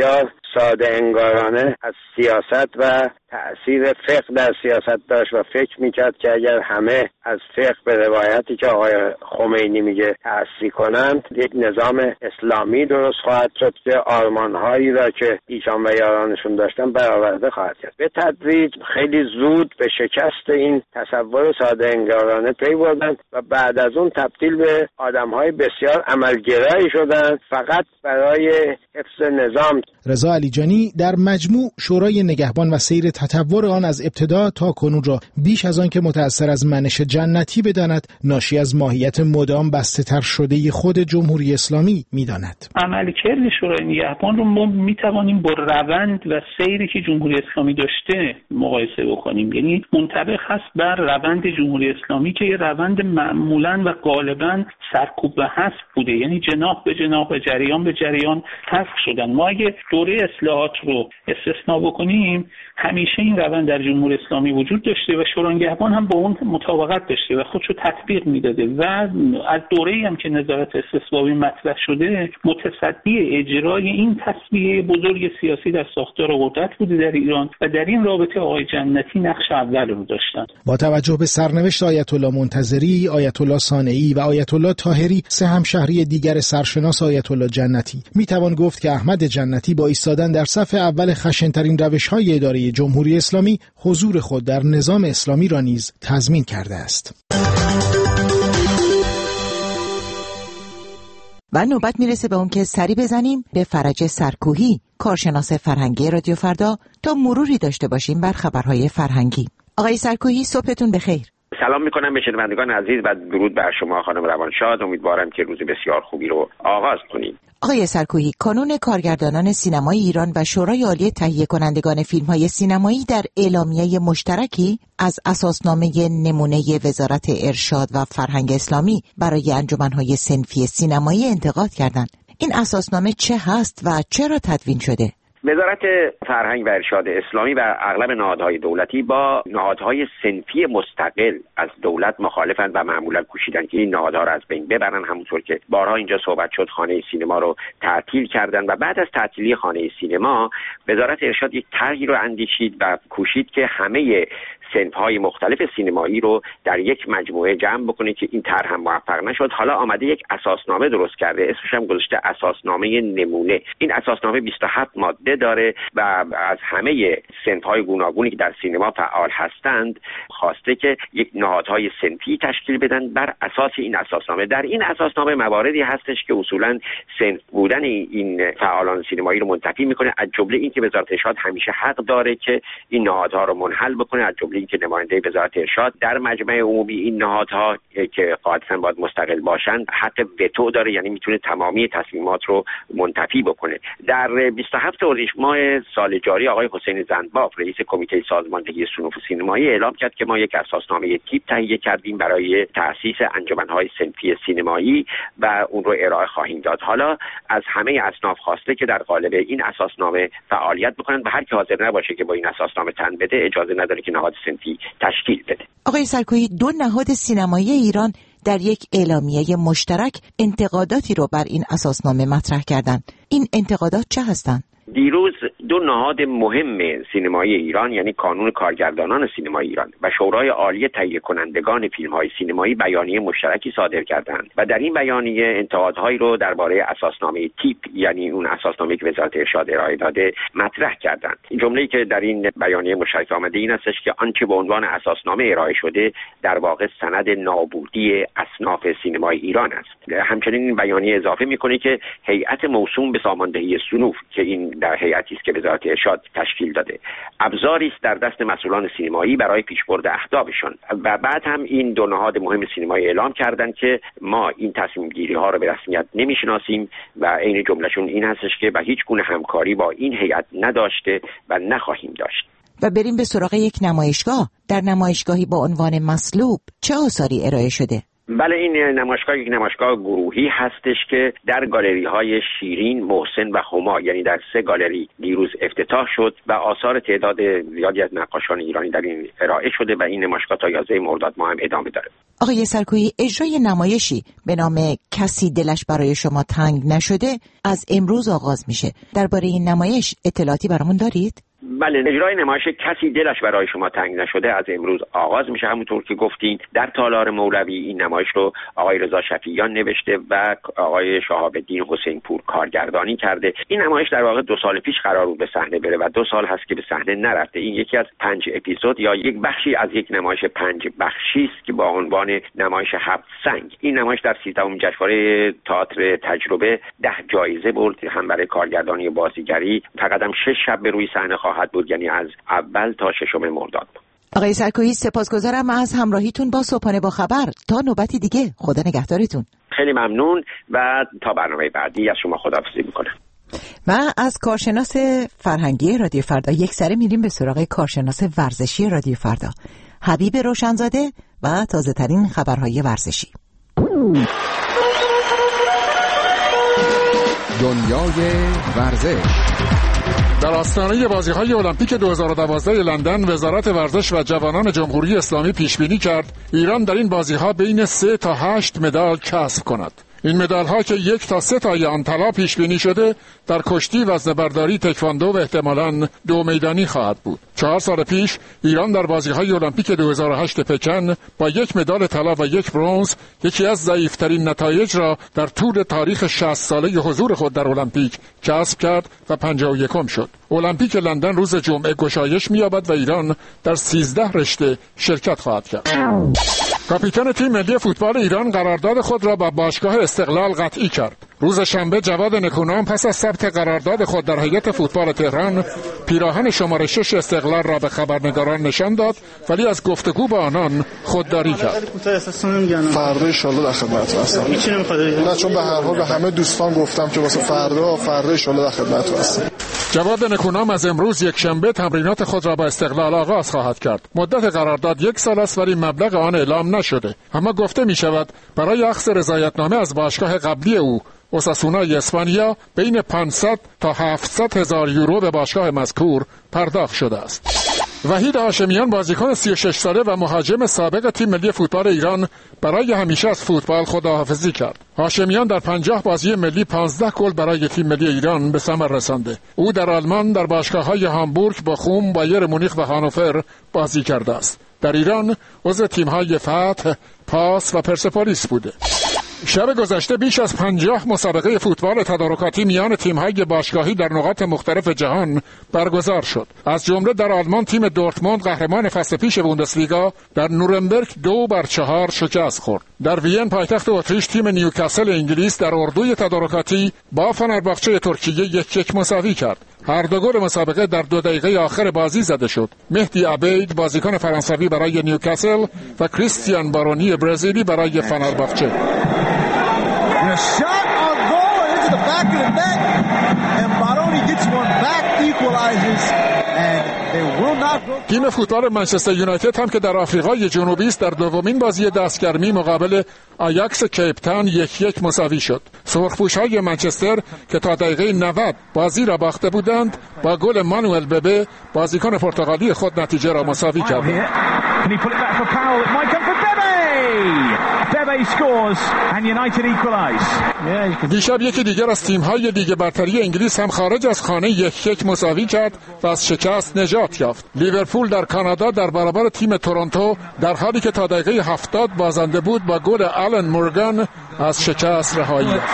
ساده انگارانه از سیاست و تأثیر فقه در سیاست داشت و فکر میکرد که اگر همه از فقه به روایتی که آقای خمینی میگه تأثیر کنند یک نظام اسلامی درست خواهد شد که آرمانهایی را که ایشان و یارانشون داشتن برآورده خواهد کرد. به تدریج خیلی زود به شکست این تصور ساده انگارانه پی بردند و بعد از اون تبدیل به آدمهای بسیار عملگرایی شدند فقط برای حفظ نظام. رضا علیجانی در مجموع شورای نگهبان و سیر تطور آن از ابتدا تا کنون را بیش از آن که متأثر از منش جنتی بداند ناشی از ماهیت مدام بسته‌تر شده خود جمهوری اسلامی می‌داند. عملکرد شورای نگهبان رو ما می‌توانیم با روند و سیری که جمهوری اسلامی داشته مقایسه بکنیم، یعنی منطبق هست بر روند جمهوری اسلامی که یه روند معمولاً و غالباً سرکوب و حذف بوده، یعنی جناح به جناح و جریان به جریان حذف شدن. ما اگه دوره اصلاحات رو استثنا بکنیم همیشه این روند در جمهوری اسلامی وجود داشته و شورای نگهبان هم با اون مطابقت داشته و خودشو تطبیق میداده و از دوره‌ای هم که نظارت استثبابی مطرح شده متصدی اجرای این تصویه بزرگ سیاسی در ساختار قدرت بوده در ایران و در این رابطه آقای جنتی نقش اول رو داشتن. با توجه به سرنوشت آیت الله منتظری، آیت الله صانعی و آیت الله طاهری، سه همشهری دیگر سرشناس آیت الله جنتی، میتوان گفت که احمد جنتی با ایستادن در صف اول خشن‌ترین روش‌های اداره جمهوری اسلامی حضور خود در نظام اسلامی را نیز تضمین کرده است. و نوبت میرسه به اون که سری بزنیم به فرج سرکوهی، کارشناس فرهنگی رادیو فردا، تا مروری داشته باشیم بر خبرهای فرهنگی. آقای سرکوهی صبحتون بخیر. سلام میکنم به شنوندگان عزیز و درود بر شما خانم روانشاد. امیدوارم که روز بسیار خوبی رو آغاز کنید. آقای سرکوهی، کانون کارگردانان سینمای ایران و شورای عالی تهیه کنندگان فیلم‌های سینمایی در اعلامیه مشترکی از اساسنامه نمونه وزارت ارشاد و فرهنگ اسلامی برای انجمن‌های صنفی سینمایی انتقاد کردند. این اساسنامه چه هست و چرا تدوین شده؟ وزارت فرهنگ و ارشاد اسلامی و اغلب نهادهای دولتی با نهادهای صنفی مستقل از دولت مخالفند و معمولا کوشیدن که این نهادها را از بین ببرن. همونطور که بارها اینجا صحبت شد خانه سینما رو تعطیل کردن و بعد از تعطیلی خانه سینما وزارت ارشاد یک طرحی رو اندیشید و کوشید که همه صنف‌های مختلف سینمایی رو در یک مجموعه جمع بکنه که این طرح هم موفق نشد. حالا آمده یک اساسنامه درست کرده، اسمش هم گذاشته اساسنامه نمونه. این اساسنامه بیست و هفت ماده داره و از همه صنف‌های گوناگونی که در سینما فعال هستند خواسته که یک نهادهای صنفی تشکیل بدن بر اساس این اساسنامه. در این اساسنامه مواردی هستش که اصولاً صنف بودن این فعالان سینمایی رو منتفی میکنه، از جمله این که وزارت ارشاد همیشه حق داره که این نهادها رو منحل بکنه، از جمله این که نماینده وزارت ارشاد در مجمع عمومی این نهادها که قاعدتاً باید مستقل باشند حق وتو داره، یعنی میتونه تمامی تصمیمات رو منتفی بکنه. در بیست و هفتم اردیبهشت ماه سال جاری آقای حسین زندباف رئیس کمیته سازماندهی صنوف سینمایی اعلام کرد که ما یک اساسنامه تیپ تهیه کردیم برای تأسیس انجمن‌های صنفی سینمایی و اون رو ارائه خواهیم داد. حالا از همه اصناف خواسته که در قالب این اساسنامه فعالیت بکنن و هر کی حاضر نباشه که با این اساسنامه تن بده اجازه نداره که نهاد صنفی تشکیل بده. آقای سرکوهی، دو نهاد سینمایی ایران در یک اعلامیه مشترک انتقاداتی رو بر این اساسنامه مطرح کردند. این انتقادات چه هستند؟ دیروز دو نهاد مهم سینمایی ایران یعنی کانون کارگردانان سینمایی ایران و شورای عالی تهیه کنندگان فیلم‌های سینمایی بیانیه مشترکی صادر کردند و در این بیانیه انتقادهایی رو درباره اساسنامه تیپ یعنی اون اساسنامه‌ای که وزارت ارشاد ارائه داده مطرح کردند. این جمله‌ای که در این بیانیه مشترک آمده این هستش که آنچه به عنوان اساسنامه ارائه شده در واقع سند نابودی اصناف سینمای ایران است. همچنین این بیانیه اضافه می‌کنه که هیئت موسوم به ساماندهی صنوف که این در هیئتی است که وزارت ارشاد تشکیل داده ابزاری است در دست مسئولان سینمایی برای پیشبرد اهدافشان. و بعد هم این دو نهاد مهم سینمایی اعلام کردند که ما این تصمیم گیری ها رو به رسمیت نمیشناسیم و عین جملهشون این هستش که به هیچ گونه همکاری با این هیئت نداشته و نخواهیم داشت. و بریم به سراغ یک نمایشگاه. در نمایشگاهی با عنوان مصلوب چه آثاری ارائه شده؟ بله، این نمایشگاه یک نمایشگاه گروهی هستش که در گالری های شیرین، محسن و هما، یعنی در سه گالری دیروز افتتاح شد و آثار تعداد زیادی از نقاشان ایرانی در این ارائه شده و این نمایشگاه تا یازده مرداد ماه هم ادامه داره. آقای سرکویی، اجرای نمایشی به نام کسی دلش برای شما تنگ نشده از امروز آغاز میشه. درباره این نمایش اطلاعاتی برامون دارید؟ بله، اجرای نمایش کسی دلش برای شما تنگ نشده از امروز آغاز میشه. همونطور که گفتین در تالار مولوی این نمایش رو آقای رضا شفیعیان نوشته و آقای شهاب الدین حسین پور کارگردانی کرده. این نمایش در واقع دو سال پیش قرار بود به صحنه بره و دو سال هست که به صحنه نرفته. این یکی از پنج اپیزود یا یک بخشی از یک نمایش پنج بخشی است که با عنوان نمایش هفت سنگ. این نمایش در سیزدهمین جشنواره تئاتر تجربه ده جایزه برد، هم برای کارگردانی و بازیگری. فقط هم شش شب به روی صحنه خواهد بود، یعنی از اول تا ششم مرداد. آقای سرکویی، سپاسگزارم از همراهیتون با صبحانه با خبر. تا نوبتی دیگه، خدا نگهدارتون. خیلی ممنون و تا برنامه بعدی از شما خداحافظی میکنم. و از کارشناس فرهنگی رادیو فردا یک سره میریم به سراغ کارشناس ورزشی رادیو فردا، حبیب روشنزاده و تازه ترین خبرهای ورزشی. دنیای ورزش. در آستانه بازی‌های المپیک دو هزار و دوازده لندن، وزارت ورزش و جوانان جمهوری اسلامی پیش‌بینی کرد ایران در این بازی‌ها بین سه تا هشت مدال کسب کند. این مدال‌ها که یک تا سه تای آن طلا پیش بینی شده در کشتی، وزنه‌برداری، تکواندو و احتمالاً دو میدانی خواهد بود. چهار سال پیش ایران در بازی‌های المپیک دو هزار و هشت پکن با یک مدال طلا و یک برنز یکی از ضعیف‌ترین نتایج را در طول تاریخ شصت ساله حضور خود در المپیک کسب کرد و پنجاه و یکم شد. المپیک لندن روز جمعه گشایش می‌یابد و ایران در سیزده رشته شرکت خواهد کرد. کاپیتان تیم ملی فوتبال ایران قرارداد خود را با باشگاه استقلال قطعی کرد. روز شنبه جواد نکونام پس از ثبت قرارداد خود در هیئت فوتبال تهران پیراهن شماره شش استقلال را به خبرنگاران نشان داد، ولی از گفتگو با آنان خودداری کرد. فردا ان شاء الله در خدمت هستم. نه چون به هر حال به همه دوستان گفتم که واسه فردا فردا ان شاء الله در خدمت هستم. جواد نکونام از امروز یک شنبه تمرینات خود را با استقلال آغاز خواهد کرد. مدت قرارداد یک سال است ولی مبلغ آن اعلام نشده. اما گفته می شود برای اخذ رضایتنامه از باشگاه قبلی او اوساسونای اسپانیا بین پانصد تا هفتصد هزار یورو به باشگاه مذکور پرداخت شده است. وحید هاشمیان بازیکن سی و شش ساله و مهاجم سابق تیم ملی فوتبال ایران برای همیشه از فوتبال خداحافظی کرد. هاشمیان در پنجاه بازی ملی پانزده گل برای تیم ملی ایران به ثمر رسانده. او در آلمان در باشگاه‌های هامبورگ، بخوم، بایر مونیخ و هانوفر بازی کرده است. در ایران عضو تیم‌های فتح، پاس و پرسپولیس بوده. شب گذشته بیش از پنجاه مسابقه فوتبال تدارکاتی میان تیم‌های باشگاهی در نقاط مختلف جهان برگزار شد. از جمله در آلمان تیم دورتموند قهرمان فصل پیش بوندسلیگا در نورنبرگ دو بر چهار شکست خورد. در وین پایتخت اتریش تیم نیوکاسل انگلیس در اردوی تدارکاتی با فنرباغچه ترکیه یک یک مساوی کرد. هر دو گل مسابقه در دو دقیقه آخر بازی زده شد. مهدی عبید بازیکن فرانسوی برای نیوکاسل و کریستیان بارونی برزیلی برای فنرباغچه. shot on goal into the back of the net and Baroni gets one back, equalizes and they will not go. تیم فوتبال منچستر یونایتد هم که در آفریقای جنوبی است در دومین بازی دستگرمی مقابل آیاکس کیپ تاون یک یک مساوی شد. سرخپوش‌های منچستر که تا دقیقه نود بازی را باخته بودند با گل مانوئل ببه بازیکن پرتغالی خود نتیجه را مساوی کردند. دیشب یکی دیگر از تیم‌های لیگ برتری انگلیس هم خارج از خانه یک یک مساوی کرد و از شکست نجات یافت. لیورپول در کانادا در برابر تیم تورنتو در حالی که تا دقیقه هفتاد بازنده بود با گل آلن مورگان از شکست رهایی یافت.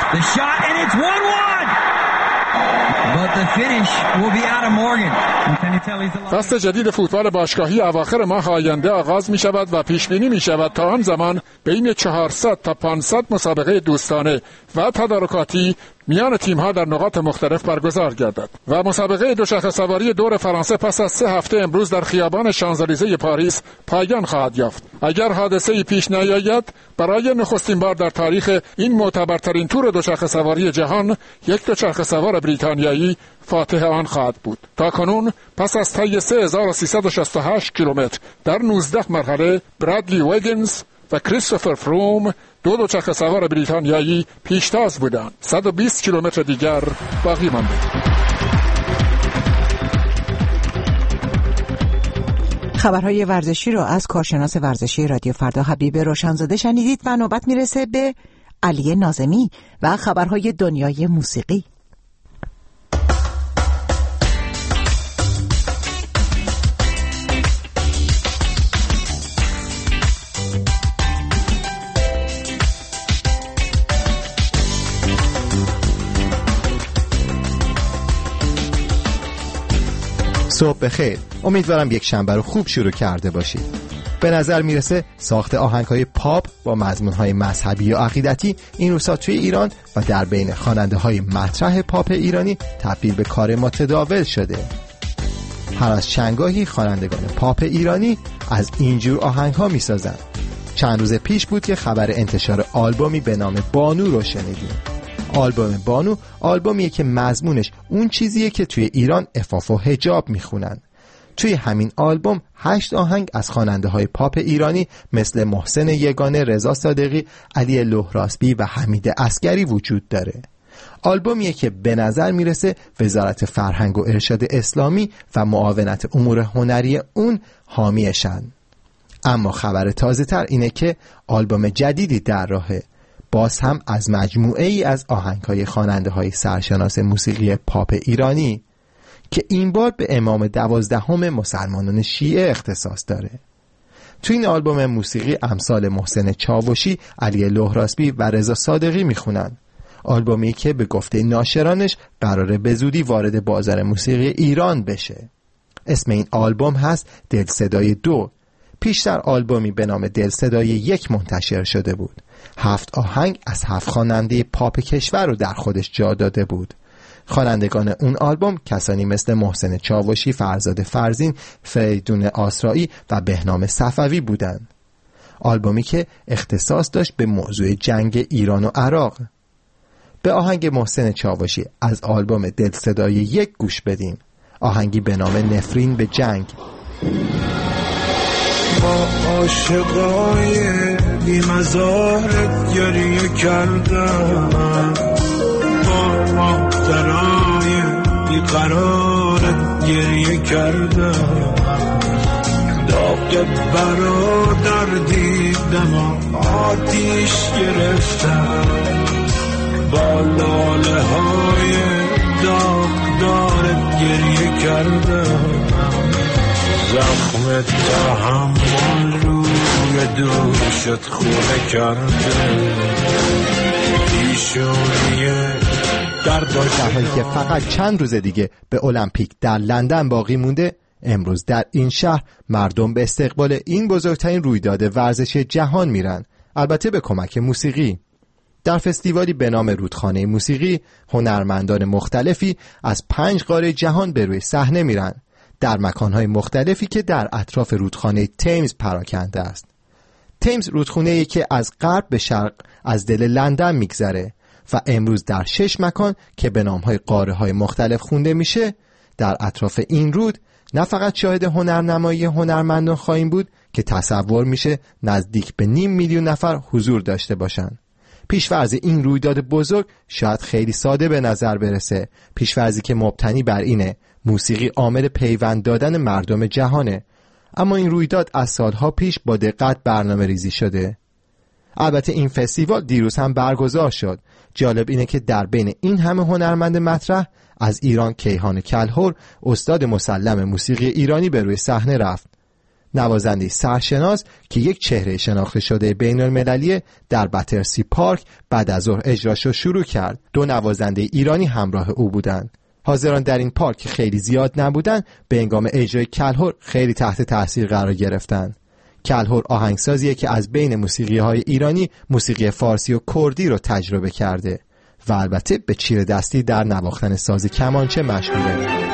فصل جدید فوتبال باشگاهی اواخر ماه آینده آغاز می شود و پیش بینی می شود تا آن زمان بین چهارصد تا پانصد مسابقه دوستانه و تدارکاتی میان تیم‌ها در نقاط مختلف برگزار گردد و مسابقه دوچرخه سواری دور فرانسه پس از سه هفته امروز در خیابان شانزلیزه پاریس پایان خواهد یافت. اگر حادثه‌ای پیش نیاید برای نخستین بار در تاریخ این معتبرترین تور دوچرخه سواری جهان یک دوچرخه سوار بریتانیایی فاتح آن خواهد بود. تا کنون پس از طی سه هزار و سیصد و شصت و هشت کیلومتر در نوزده مرحله برادلی وگینز و کریستوفر فروم دو دوچرخه سوار بریتانیایی پیشتاز بودند. صد و بیست کیلومتر دیگر باقی مانده. خبرهای ورزشی رو از کارشناس ورزشی رادیو فردا حبیب روشنزاده شنیدید و نوبت میرسه به علی ناظمی و خبرهای دنیای موسیقی. صبح بخیر. امیدوارم یک شنبه رو خوب شروع کرده باشید. به نظر میرسه ساخت آهنگ‌های پاپ با مضمون‌های مذهبی و عقیدتی این روزها توی ایران و در بین خواننده‌های مطرح پاپ ایرانی تبدیل به کار متداول شده. هر از چندگاهی خوانندگان پاپ ایرانی از اینجور آهنگ‌ها می‌سازند. چند روز پیش بود که خبر انتشار آلبومی به نام بانو رو شنیدیم. آلبوم بانو آلبومیه که مضمونش اون چیزیه که توی ایران عفاف و حجاب میخونن. توی همین آلبوم هشت آهنگ از خواننده‌های پاپ ایرانی مثل محسن یگانه، رضا صادقی، علی لهراسبی و حمید عسگری وجود داره. آلبومیه که به نظر میرسه وزارت فرهنگ و ارشاد اسلامی و معاونت امور هنری اون حامیشن. اما خبر تازه تر اینه که آلبوم جدیدی در راهه، باز هم از مجموعه ای از آهنگ‌های خواننده‌های سرشناس موسیقی پاپ ایرانی که این بار به امام دوازدهم مسلمانان شیعه اختصاص داره. تو این آلبوم موسیقی امثال محسن چاوشی، علی لهراسبی و رضا صادقی میخونن. آلبومی که به گفته ناشرانش قراره به زودی وارد بازار موسیقی ایران بشه. اسم این آلبوم هست دل صدای دو. پیشتر آلبومی به نام دل صدای یک منتشر شده بود. هفت آهنگ از هفت خواننده پاپ کشور رو در خودش جا داده بود. خوانندگان اون آلبوم کسانی مثل محسن چاوشی، فرزاد فرزین، فریدون آسرایی و بهنام صفوی بودند. آلبومی که اختصاص داشت به موضوع جنگ ایران و عراق. به آهنگ محسن چاوشی از آلبوم دل صدای یک گوش بدیم. آهنگی به نام نفرین به جنگ. با عاشقای بی‌مزارت گریه کردم، با مادرای بیقرارت گریه کردم، داغ برادر دیدم و آتیش گرفتم، با لاله های داغدارت گریه کردم، زخم تحمل روی دوشت خونه کرده، پیشونیه درد در حالی که فقط چند روز دیگه به المپیک در لندن باقی مونده، امروز در این شهر مردم به استقبال این بزرگترین رویداد ورزشی جهان میرن، البته به کمک موسیقی. در فستیوالی به نام رودخانه موسیقی هنرمندان مختلفی از پنج قاره جهان به روی صحنه میرن در مکانهای مختلفی که در اطراف رودخانه تیمز پراکنده است. تیمز رودخانه‌ای که از غرب به شرق از دل لندن میگذره و امروز در شش مکان که به نامهای قاره‌های مختلف خونده میشه در اطراف این رود نه فقط شاهد هنرنمایی هنرمندان خواهیم بود که تصور میشه نزدیک به نیم میلیون نفر حضور داشته باشن. پیش‌فرض این رویداد بزرگ شاید خیلی ساده به نظر برسه، پیش‌فرضی که مبتنی بر اینه موسیقی عامل پیوند دادن مردم جهانه، اما این رویداد از سالها پیش با دقت برنامه ریزی شده. البته این فستیوال دیروز هم برگزار شد. جالب اینه که در بین این همه هنرمند مطرح از ایران کیهان کلهر، استاد مسلم موسیقی ایرانی، به روی صحنه رفت. نوازنده سرشناس که یک چهره شناخته شده بین المللیه در بترسی پارک بعد از ظهر اجراشو شروع کرد. دو نوازنده ایرانی همراه او بودند. حاضران در این پارک که خیلی زیاد نبودن به هنگام اجرای کلهر خیلی تحت تاثیر قرار گرفتن. کلهر آهنگسازیه که از بین موسیقی‌های ایرانی موسیقی فارسی و کردی رو تجربه کرده و البته به چیره دستی در نواختن ساز کمانچه مشهوره.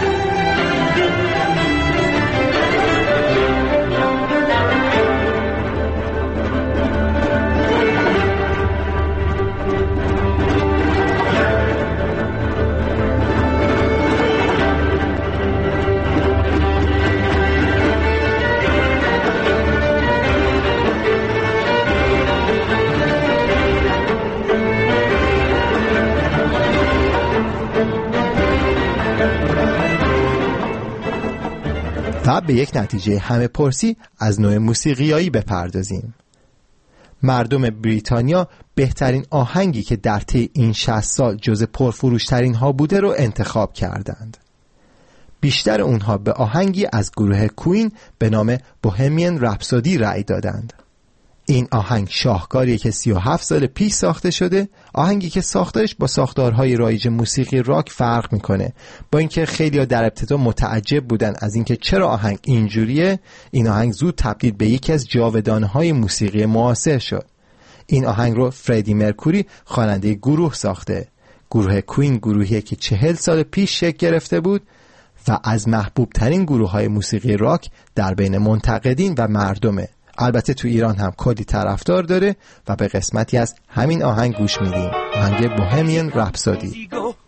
و به یک نتیجه همه پرسی از نوع موسیقیایی بپردازیم. مردم بریتانیا بهترین آهنگی که در طی این شصت سال جز پرفروشترین ها بوده رو انتخاب کردند. بیشتر اونها به آهنگی از گروه کوین به نام بوهمیان رپسودی رأی دادند. این آهنگ شاهکاریه که سی و هفت سال پیش ساخته شده، آهنگی که ساختارش با ساختارهای رایج موسیقی راک فرق میکنه. با اینکه خیلی‌ها در ابتدا متعجب بودن از اینکه چرا آهنگ اینجوریه، این آهنگ زود تبدیل به یکی از جاودانه‌های موسیقی معاصر شد. این آهنگ رو فردی مرکوری خواننده گروه ساخته. گروه کوین گروهیه که چهل سال پیش شکل گرفته بود و از محبوب ترین گروه های موسیقی راک در بین منتقدین و مردمه. البته تو ایران هم کلی طرفدار داره و به قسمتی از همین آهنگ گوش میدیم. آهنگ بوهمیان رپسودی.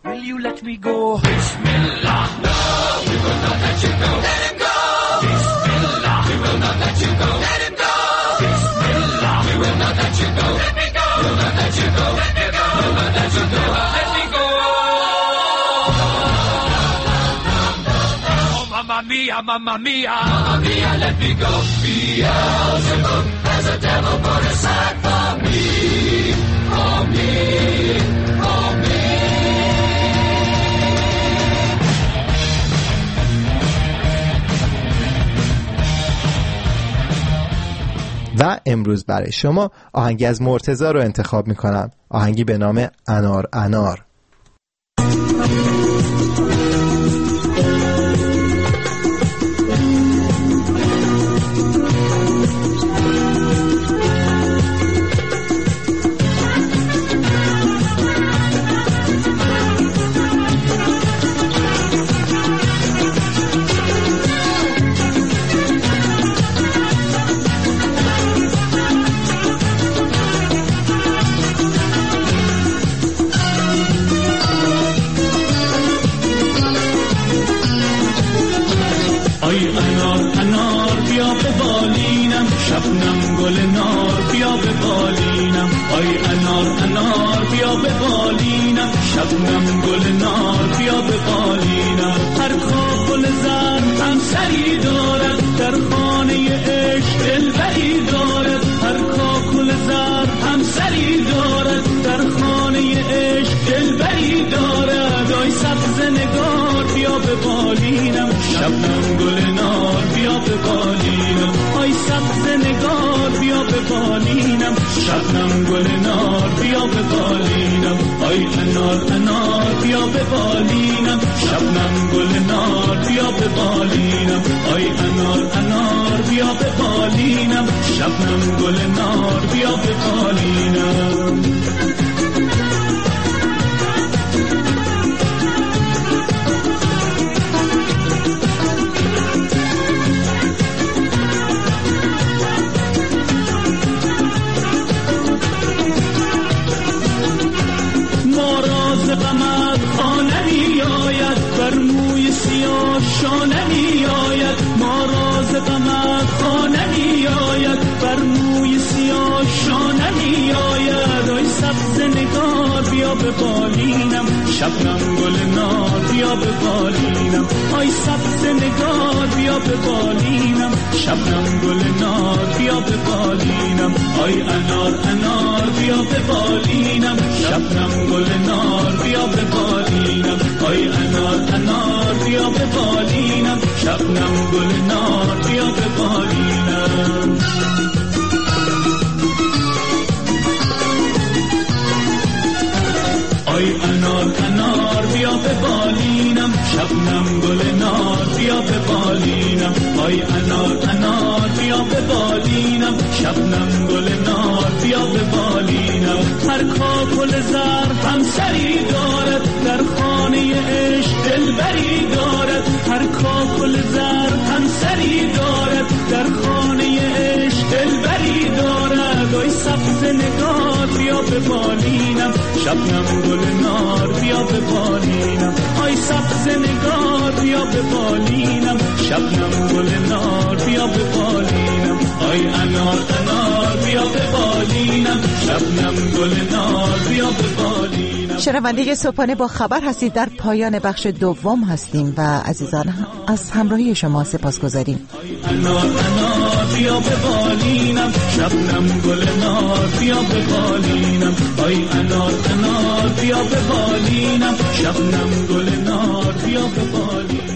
Mamma mia, mamma mia, mamma mia, let me go. Beelzebub has a devil put aside for me, for me, for me. و امروز برای شما آهنگی از مرتضی رو انتخاب میکنم. آهنگی به نام انار انار. شبنم گل نار بیا به بالینم، آی انار انار بیا به بالینم، شبنم گل نار بیا به بالینم. هر کاکل زن هم سری دارد، در خانه عشق دلبری دارد. هر کاکل زن هم سری دارد، در خانه عشق دلبری دارد. آی سبز نگار بیا به بالینم، شبنم گل نار بیا به بالینم. آی سبز نگار بیا به بالینم، شبنم گل نار بیا به بالینم. آی انار انار بیا به بالینم، شبنم گل نار بیا به بالینم. آی انار انار بیا به بالینم، شبنم گل نار بیا به بالینم. شانه می آید ما راز غمت خانه می آید، بر موی سیاه شانه می آید. آی سبز نگار بیا به بالینم، شبنم گل نار بیا به بالینم. آی سبز نگار بیا به بالینم، شبنم گل نار بیا به بالینم. آی انار انار بیا به بالینم، شبنم گل نار بیا به بالینم. آی انار انار بیا به بالینم، شبنم گل نار بیا به بالینم. آی انار انار بیا به بالینم، شبنم گل نار بیا به بالینم. آی انار انار بیا به بالینم، شبنم گل نار بیا به بالینم. هر کاکل زر هم سری دارد، در خانه عشق دلبری دارد. هر کاکل زر هم سری دارد، در خانه عشق دلبری دارد. آی سبز نگار بیا به بالینم، شبنم گل نار بیا به بالینم. آی سبز نگار بیا به بالینم، شبنم گل نار بیا به بالینم. آی انار انار بیا به بالینم، شبنم گل نار بیا به بالینم. شنونده صبحانه با خبر هستید. در پایان بخش دوم هستیم و عزیزان از همراهی شما سپاسگزاریم. انار انار بیا به بالینم، شبنم گل نار بیا به بالینم، آی انار انار بیا به بالینم، شبنم گل نار بیا به بالینم.